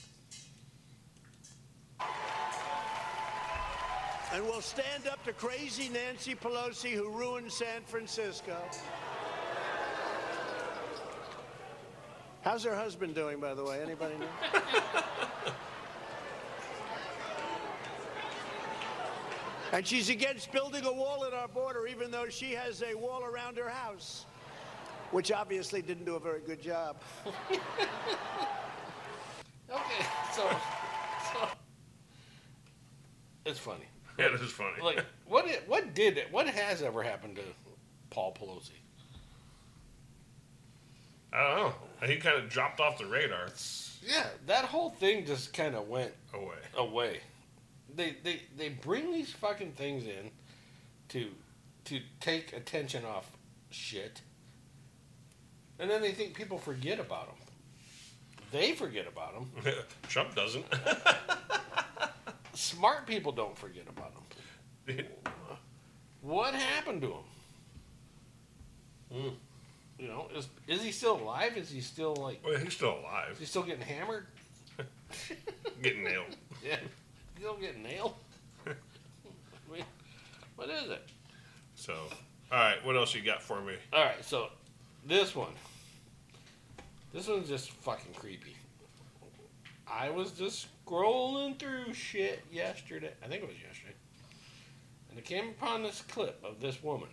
And we'll stand up to crazy Nancy Pelosi who ruined San Francisco. How's her husband doing, by the way? Anybody know? And she's against building a wall at our border, even though she has a wall around her house, which obviously didn't do a very good job. Okay, so, so it's funny. Yeah, this is funny. Like, what? It, what did it? What has ever happened to Paul Pelosi? I don't know. He kind of dropped off the radar. Yeah, that whole thing just kind of went away. Away. They, they they bring these fucking things in to to take attention off shit, and then they think people forget about them. They forget about them. Trump doesn't. Smart people don't forget about them. What happened to him? Mm. You know, is is he still alive? Is he still like? Well, he's still alive. Is he still getting hammered? Getting nailed. Yeah, still getting nailed. I mean, what is it? So, all right, what else you got for me? All right, so this one, this one's just fucking creepy. I was just scrolling through shit yesterday. I think it was yesterday, and I came upon this clip of this woman.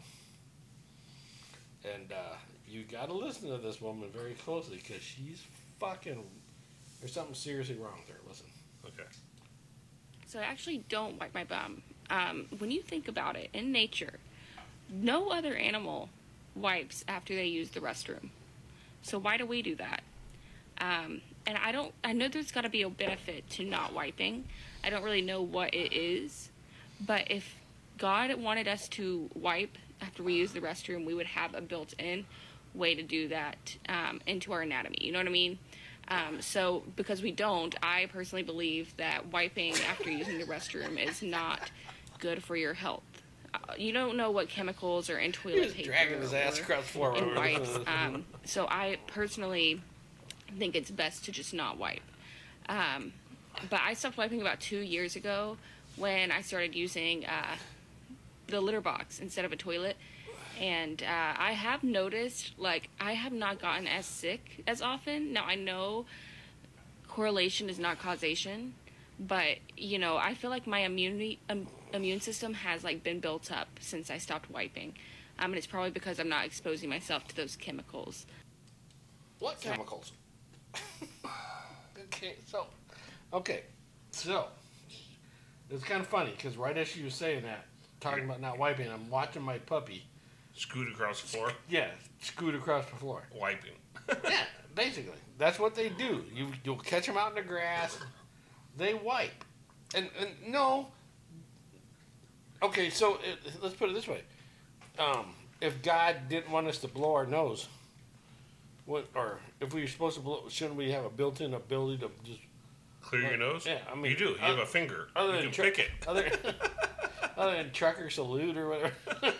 And uh, you got to listen to this woman very closely because she's fucking. There's something seriously wrong with her. Listen. Okay. So I actually don't wipe my bum. Um, when you think about it, in nature, no other animal wipes after they use the restroom. So why do we do that? Um, and I don't. I know there's got to be a benefit to not wiping. I don't really know what it is, but if God wanted us to wipe after we use the restroom, we would have a built-in way to do that um, into our anatomy. You know what I mean? Um, so because we don't, I personally believe that wiping after using the restroom is not good for your health. Uh, you don't know what chemicals are in toilet He's paper dragging his ass or across the floor. in wipes. Um, so I personally think it's best to just not wipe. Um, but I stopped wiping about two years ago when I started using uh, the litter box instead of a toilet. And uh, I have noticed, like, I have not gotten as sick as often. Now, I know correlation is not causation, but, you know, I feel like my immunity, um, immune system has, like, been built up since I stopped wiping. Um, and it's probably because I'm not exposing myself to those chemicals. What So- chemicals? Okay, so, okay, so it's kind of funny because right as she was saying that, talking about not wiping, I'm watching my puppy scoot across the floor. Yeah, scoot across the floor. Wiping. Yeah, basically, that's what they do. You you'll catch them out in the grass, they wipe, and and no. Okay, so it, let's put it this way: um, if God didn't want us to blow our nose, what, or if we were supposed to blow, shouldn't we have a built-in ability to just Clear your nose? Yeah, I mean You do. You have a finger. Other You than can pick it. Other, other than trucker salute or whatever.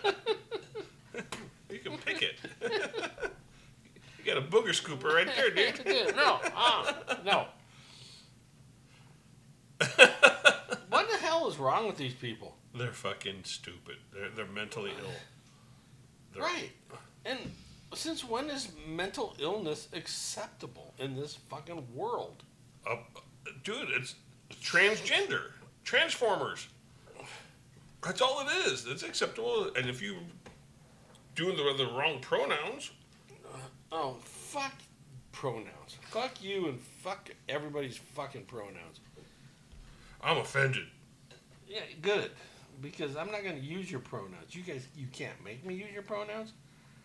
You can pick it. You got a booger scooper right there, dude. No, uh, no. What the hell is wrong with these people? They're fucking stupid. They're they're mentally ill. They're, Right. And since when is mental illness acceptable in this fucking world? Uh, dude, it's transgender. Transformers. That's all it is. It's acceptable. And if you doing the, the wrong pronouns. Oh, fuck pronouns. Fuck you and fuck everybody's fucking pronouns. I'm offended. Yeah, good. Because I'm not going to use your pronouns. You guys, you can't make me use your pronouns.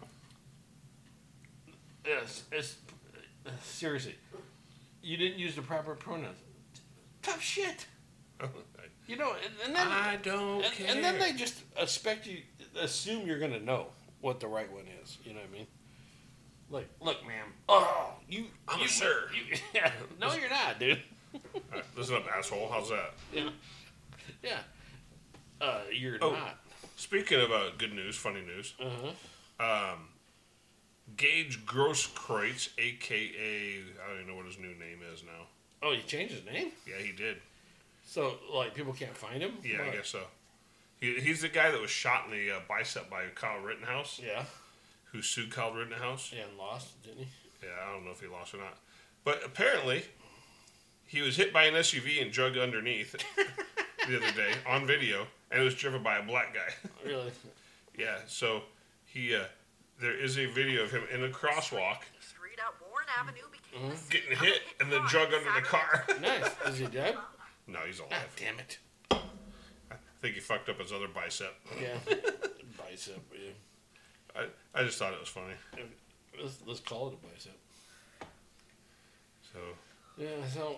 Yes, it's, uh, seriously. You didn't use the proper pronouns. Tough shit. You know, and, and then I don't and, care. and then they just expect you, assume you're going to know what the right one is. You know what I mean? Like, look, ma'am. Oh, you. I'm you, a sir. You, yeah, no, you're not, dude. All right, listen up, asshole. How's that? Yeah. Yeah. Uh, you're Oh, not. Speaking of uh, good news, funny news. Uh-huh. Um, Gage Grosskreutz, a k a. I don't even know what his new name is now. Oh, he changed his name? Yeah, he did. So, like, people can't find him? Yeah, Why? I guess so. He, he's the guy that was shot in the uh, bicep by Kyle Rittenhouse. Yeah. Who sued Kyle Rittenhouse. Yeah, and lost, didn't he? Yeah, I don't know if he lost or not. But apparently, he was hit by an S U V and drugged underneath the other day on video, and it was driven by a black guy. Really? Yeah, so he, uh, there is a video of him in a crosswalk Street up Warren Avenue became Mhm. getting hit and then drugged under the car. Nice. Is he dead? No, he's alive. God damn it. I think he fucked up his other bicep. Yeah. Bicep, yeah. I, I just thought it was funny. Let's, let's call it a bicep. So, Yeah, so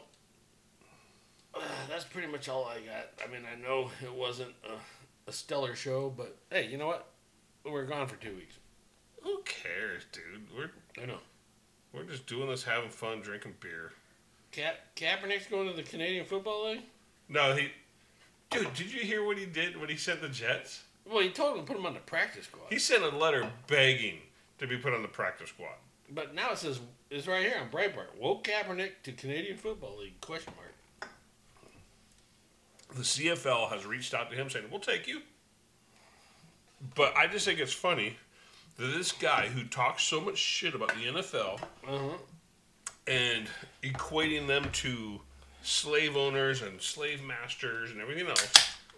uh, that's pretty much all I got. I mean, I know it wasn't a, a stellar show, but hey, you know what? We're gone for two weeks. who cares, dude? We're I know. we're just doing this, having fun, drinking beer. Ka- Kaepernick's going to the Canadian Football League? No, he, dude. Did you hear what he did when he sent the Jets? Well, he told him to put him on the practice squad. He sent a letter begging to be put on the practice squad. But now it says, it's right here on Breitbart. Woke Kaepernick to Canadian Football League, question mark. The C F L has reached out to him saying, we'll take you. But I just think it's funny that this guy who talks so much shit about the N F L Uh-huh. and equating them to slave owners and slave masters and everything else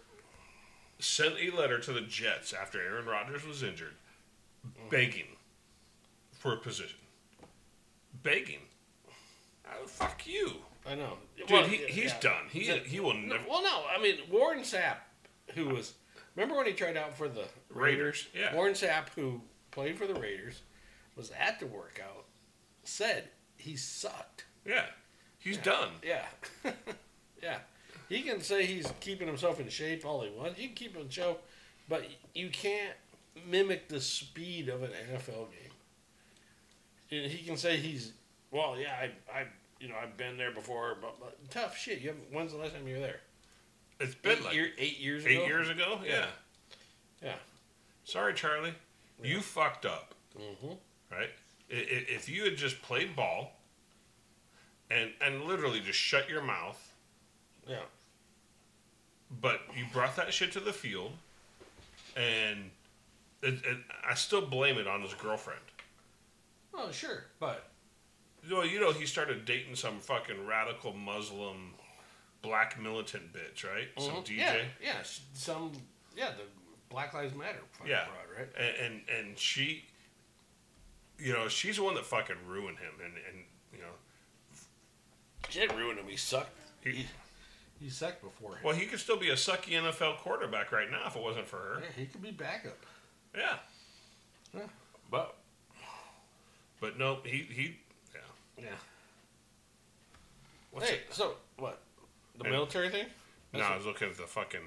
sent a letter to the Jets after Aaron Rodgers was injured begging for a position. Begging. Oh, fuck you. I know. Dude, Well, he, yeah, he's yeah. done. He The- he will no, never. Well, no, I mean, Warren Sapp, who was, remember when he tried out for the Raiders? Raiders, yeah. Warren Sapp, who played for the Raiders, was at the workout, said he sucked. Yeah. He's Yeah. done. Yeah. Yeah. He can say he's keeping himself in shape all he wants. You can keep him in shape, but you can't mimic the speed of an N F L game. And he can say he's, well, yeah, I, I, you know, I've been there before, but, but tough shit. You haven't, when's the last time you were there? It's been eight like year, eight years eight ago. years ago. Yeah. Yeah. Sorry, Charlie. You fucked up. Mm-hmm. Right? I- i- If you had just played ball and and literally just shut your mouth, Yeah. but you brought that shit to the field, and it, it, I still blame it on his girlfriend. Oh, sure, but Well, you know, he started dating some fucking radical Muslim black militant bitch, right? Some Mhm. D J. Yeah, yeah, s- some, yeah, the Black Lives Matter fucking Yeah, broad, right? And, and and she, you know, she's the one that fucking ruined him, and and you know, She didn't ruin him. He sucked. he, He, he sucked before him. well, he could still be a sucky N F L quarterback right now if it wasn't for her. Yeah, he could be backup. Yeah, Yeah. But but no, he he, yeah. yeah. What's hey, it? so what? The And- military thing? No, I was looking at the fucking.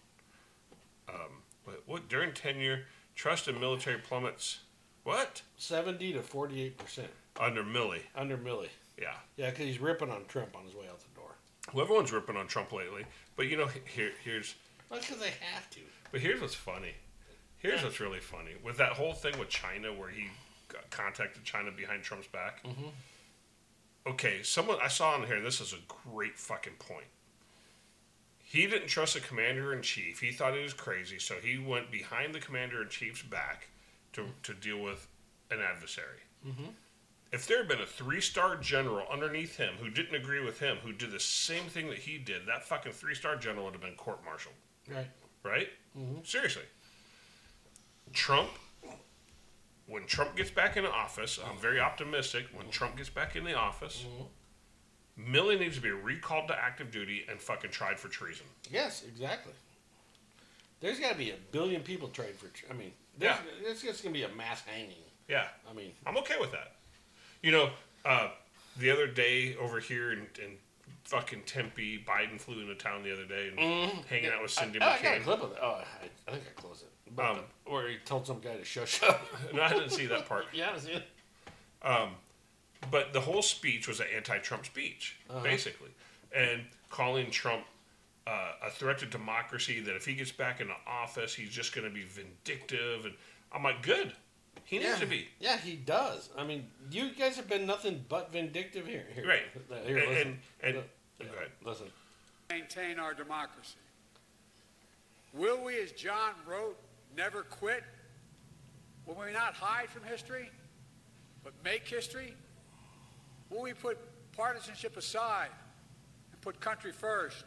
Um, what, what during tenure, trust in military plummets. What? Seventy to forty-eight percent Under Milley. under Milley. Yeah. Yeah, because he's ripping on Trump on his way out the door. Well, everyone's ripping on Trump lately, but you know, here here's. Well, because they have to. But here's what's funny. Here's Yeah. what's really funny with that whole thing with China, where he got contacted China behind Trump's back. Mm-hmm. Okay, someone I saw on here. This is a great fucking point. He didn't trust the commander-in-chief. He thought he was crazy, so he went behind the commander-in-chief's back to, to deal with an adversary. Mm-hmm. If there had been a three-star general underneath him who didn't agree with him, who did the same thing that he did, that fucking three-star general would have been court-martialed. Right. Right? Mm-hmm. Seriously. Trump, when Trump gets back into office, I'm very optimistic, when Trump gets back in the office, Mm-hmm. Milley needs to be recalled to active duty and fucking tried for treason. Yes, exactly. There's got to be a billion people tried for. I mean, there's, Yeah. there's just going to be a mass hanging. Yeah. I mean, I'm okay with that. You know, uh, the other day over here in, in fucking Tempe, Biden flew into town the other day and Mhm. hanging out with Cindy I, I got a McCain. clip of it. Oh, I, I think I closed it. But Um, the- where he told some guy to shush up. No, I didn't see that part. Yeah, I see it. Um, but the whole speech was an anti-Trump speech, Uh-huh. basically, and calling Trump uh, a threat to democracy. That if he gets back into office, he's just going to be vindictive. And I'm like, good. He needs yeah. to be. Yeah, he does. I mean, you guys have been nothing but vindictive here. here. Right. Here, And- listen. and- and- Look, go ahead. Listen. Maintain our democracy. Will we, as John wrote, never quit? Will we not hide from history, but make history? Will we put partisanship aside and put country first?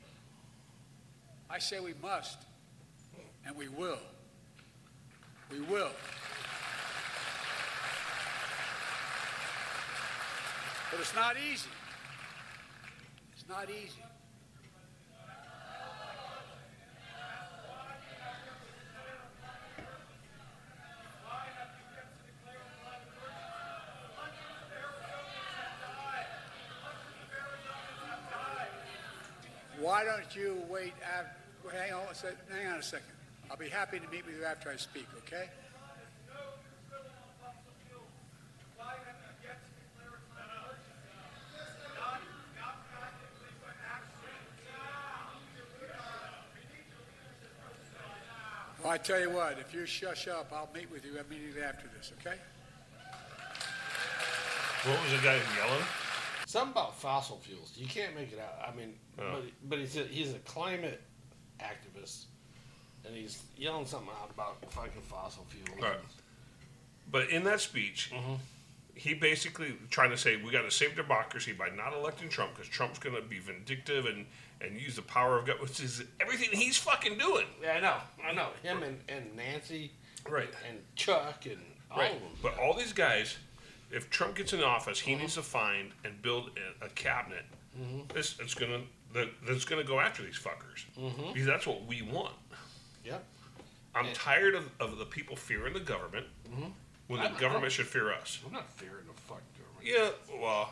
I say we must, and we will. We will. But it's not easy. It's not easy. Why don't you wait? Af- hang on a sec- Hang on a second. I'll be happy to meet with you after I speak. Okay? Well, I tell you what. If you shush up, I'll meet with you immediately after this. Okay? What was the guy yelling? Something about fossil fuels. You can't make it out. I mean, Oh. but, but he's a, he's a climate activist, and he's yelling something out about fucking fossil fuels. Right. But in that speech, Mm-hmm. he basically trying to say we got to save democracy by not electing Trump because Trump's going to be vindictive and, and use the power of God, which is everything he's fucking doing. Yeah, I know. I know. Him and, and Nancy. Right. And Chuck and all Right. of them. But all these guys, if Trump gets in office, he needs to find and build a, a cabinet Mhm. that's, that's going to that, that's going to go after these fuckers Mhm. because that's what we want. Yep. I'm And- tired of, of the people fearing the government Mhm. when the I'm- government I'm- should fear us. I'm not fearing the fuck government. Yeah, well,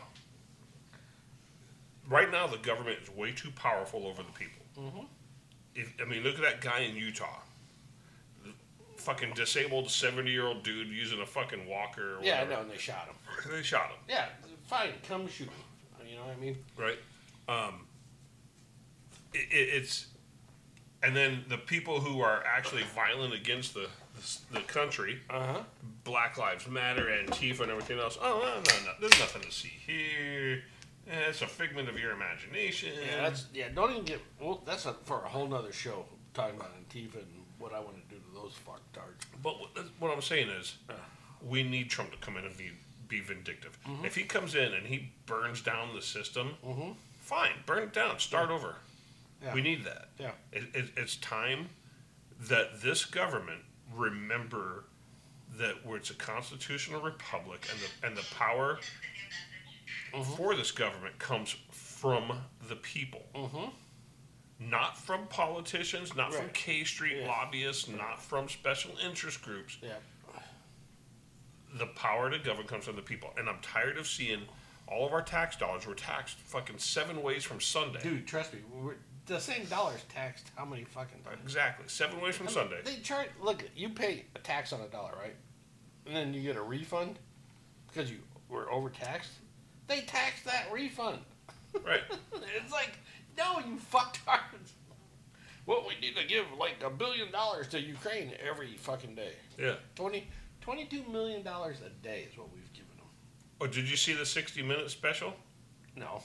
right now the government is way too powerful over the people. Mm-hmm. If, I mean, look at that guy in Utah. The fucking disabled seventy-year-old dude using a fucking walker or Yeah, I whatever. know, and they shot him. They shot him. Yeah, fine. Come shoot him. You know what I mean? Right. Um, it, it, it's, and then the people who are actually violent against the the, the country, uh-huh. Black Lives Matter, Antifa, and everything else. Oh no, no, no, there's nothing to see here. Eh, it's a figment of your imagination. Yeah, that's yeah. Don't even get. Well, that's a, for a whole nother show talking about Antifa and what I want to do to those fucktards. But what, what I'm saying is, we need Trump to come in and be, be vindictive. Mhm. If he comes in and he burns down the system, Mhm. fine, burn it down, start over. Yeah. We need that. Yeah. It, it, it's time that this government remember that we're, it's a constitutional republic, and the and the power for this government comes from the people, not from politicians, not from Right. K Street Yeah. lobbyists, not from special interest groups. Yeah. The power to govern comes from the people, and I'm tired of seeing all of our tax dollars were taxed fucking seven ways from Sunday. Dude, trust me, we're, the same dollar's taxed how many fucking times? Exactly, seven ways from I mean, Sunday. They charge. Look, you pay a tax on a dollar, right? And then you get a refund because you were overtaxed. They tax that refund. Right. It's like, no, you fucktards. Well, we need to give like a billion dollars to Ukraine every fucking day. Yeah. Twenty, twenty-two million dollars a day is what we've given them. Oh, did you see the sixty minute special? No.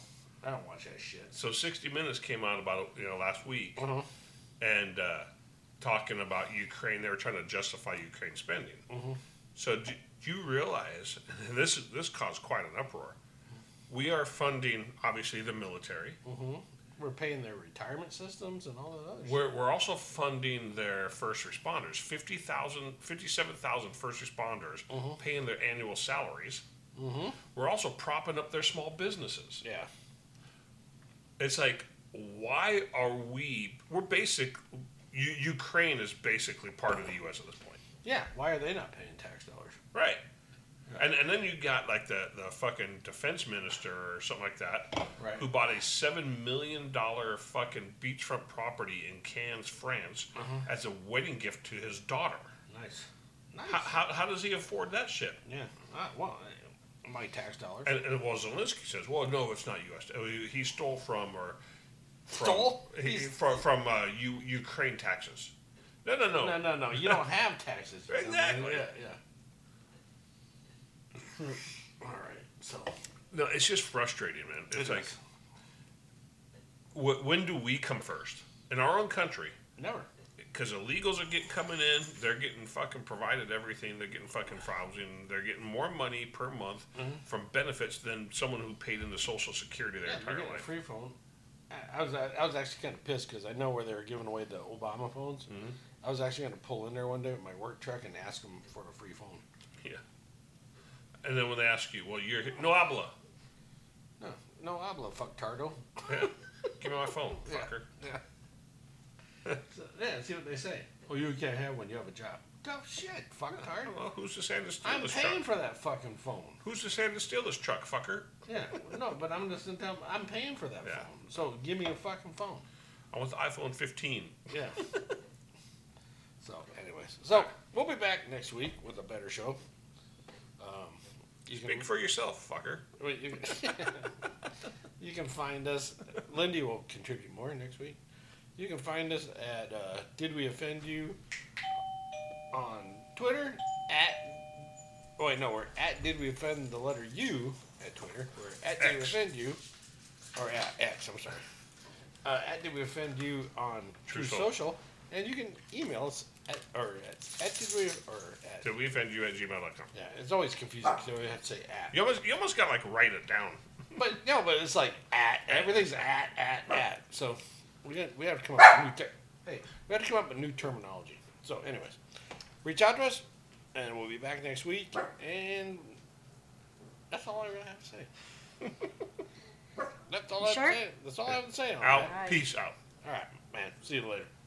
I don't watch that shit. So sixty minutes came out about you know last week, Uh-huh. and uh, talking about Ukraine. They were trying to justify Ukraine spending. Mm-hmm. So do, do you realize, and this this caused quite an uproar. We are funding obviously the military. Mm-hmm. We're paying their retirement systems and all that other We're, shit. we're also funding their first responders. fifty thousand, fifty-seven thousand first responders, Mhm. paying their annual salaries. Mhm. We're also propping up their small businesses. Yeah. It's like, why are we? We're basic. U, Ukraine is basically part of the U S at this point. Yeah. Why are they not paying tax dollars? Right. And and then you got like the, the fucking defense minister or something like that, Right. who bought a seven million dollar fucking beachfront property in Cannes, France, Uh-huh. as a wedding gift to his daughter. Nice. Nice. How, how, how does he afford that shit? Yeah. Uh, well, uh, my tax dollars. And, and well, Zelensky says, well, no, it's not U S. Oh, He, he stole from or from, Stole? He, He's- from from uh, U, Ukraine taxes. No, no, no, No, no, no. You don't have taxes. Exactly. Yeah, yeah. All right. So. No, it's just frustrating, man. It's It like, is. wh- when do we come first in our own country? Never. Because illegals are getting coming in, they're getting fucking provided everything. They're getting fucking housing. They're getting more money per month Mhm. from benefits than someone who paid into Social Security their Yeah, you're entire getting a life. free phone. I I was I was actually kind of pissed because I know where they were giving away the Obama phones. Mhm. I was actually going to pull in there one day with my work truck and ask them for a free phone. Yeah. And then when they ask you, well, you're no habla. No, no habla, fuck tardo. Yeah. Give me my phone, Yeah, fucker. Yeah. So, yeah, see what they say. Well, you can't have one. You have a job. Tough shit, fuck tardo. Well, who's to say to steal I'm this paying truck? for that fucking phone. Who's to say to steal this truck, fucker? Yeah, no, but I'm just gonna tell them I'm paying for that Yeah. phone. So give me a fucking phone. I want the iPhone fifteen. Yeah. So, anyways, so we'll be back next week with a better show. Um, you Speak for yourself, fucker. Wait, you, you can find us. Lindy will contribute more next week. You can find us at uh, Did We Offend You on Twitter at. Oh wait, no, we're at Did We Offend the letter U at Twitter. We're at Did We X. Offend You, or at X. I'm sorry. Uh, at Did We Offend You on True, True Social. Social. and you can email us at or at, at Did We or at. Did we offend you at gmail dot com? Yeah, it's always confusing because we have to say at. You almost, you almost got like write it down. But no, but it's like at everything's at at at. So we got, we have to come up with new ter- hey we have to come up with new terminology. So, anyways, reach out to us, and we'll be back next week. And that's all I really have to say. That's all I have Sure? to say. That's all I have to say on Out. that. Peace out. All right, man. See you later.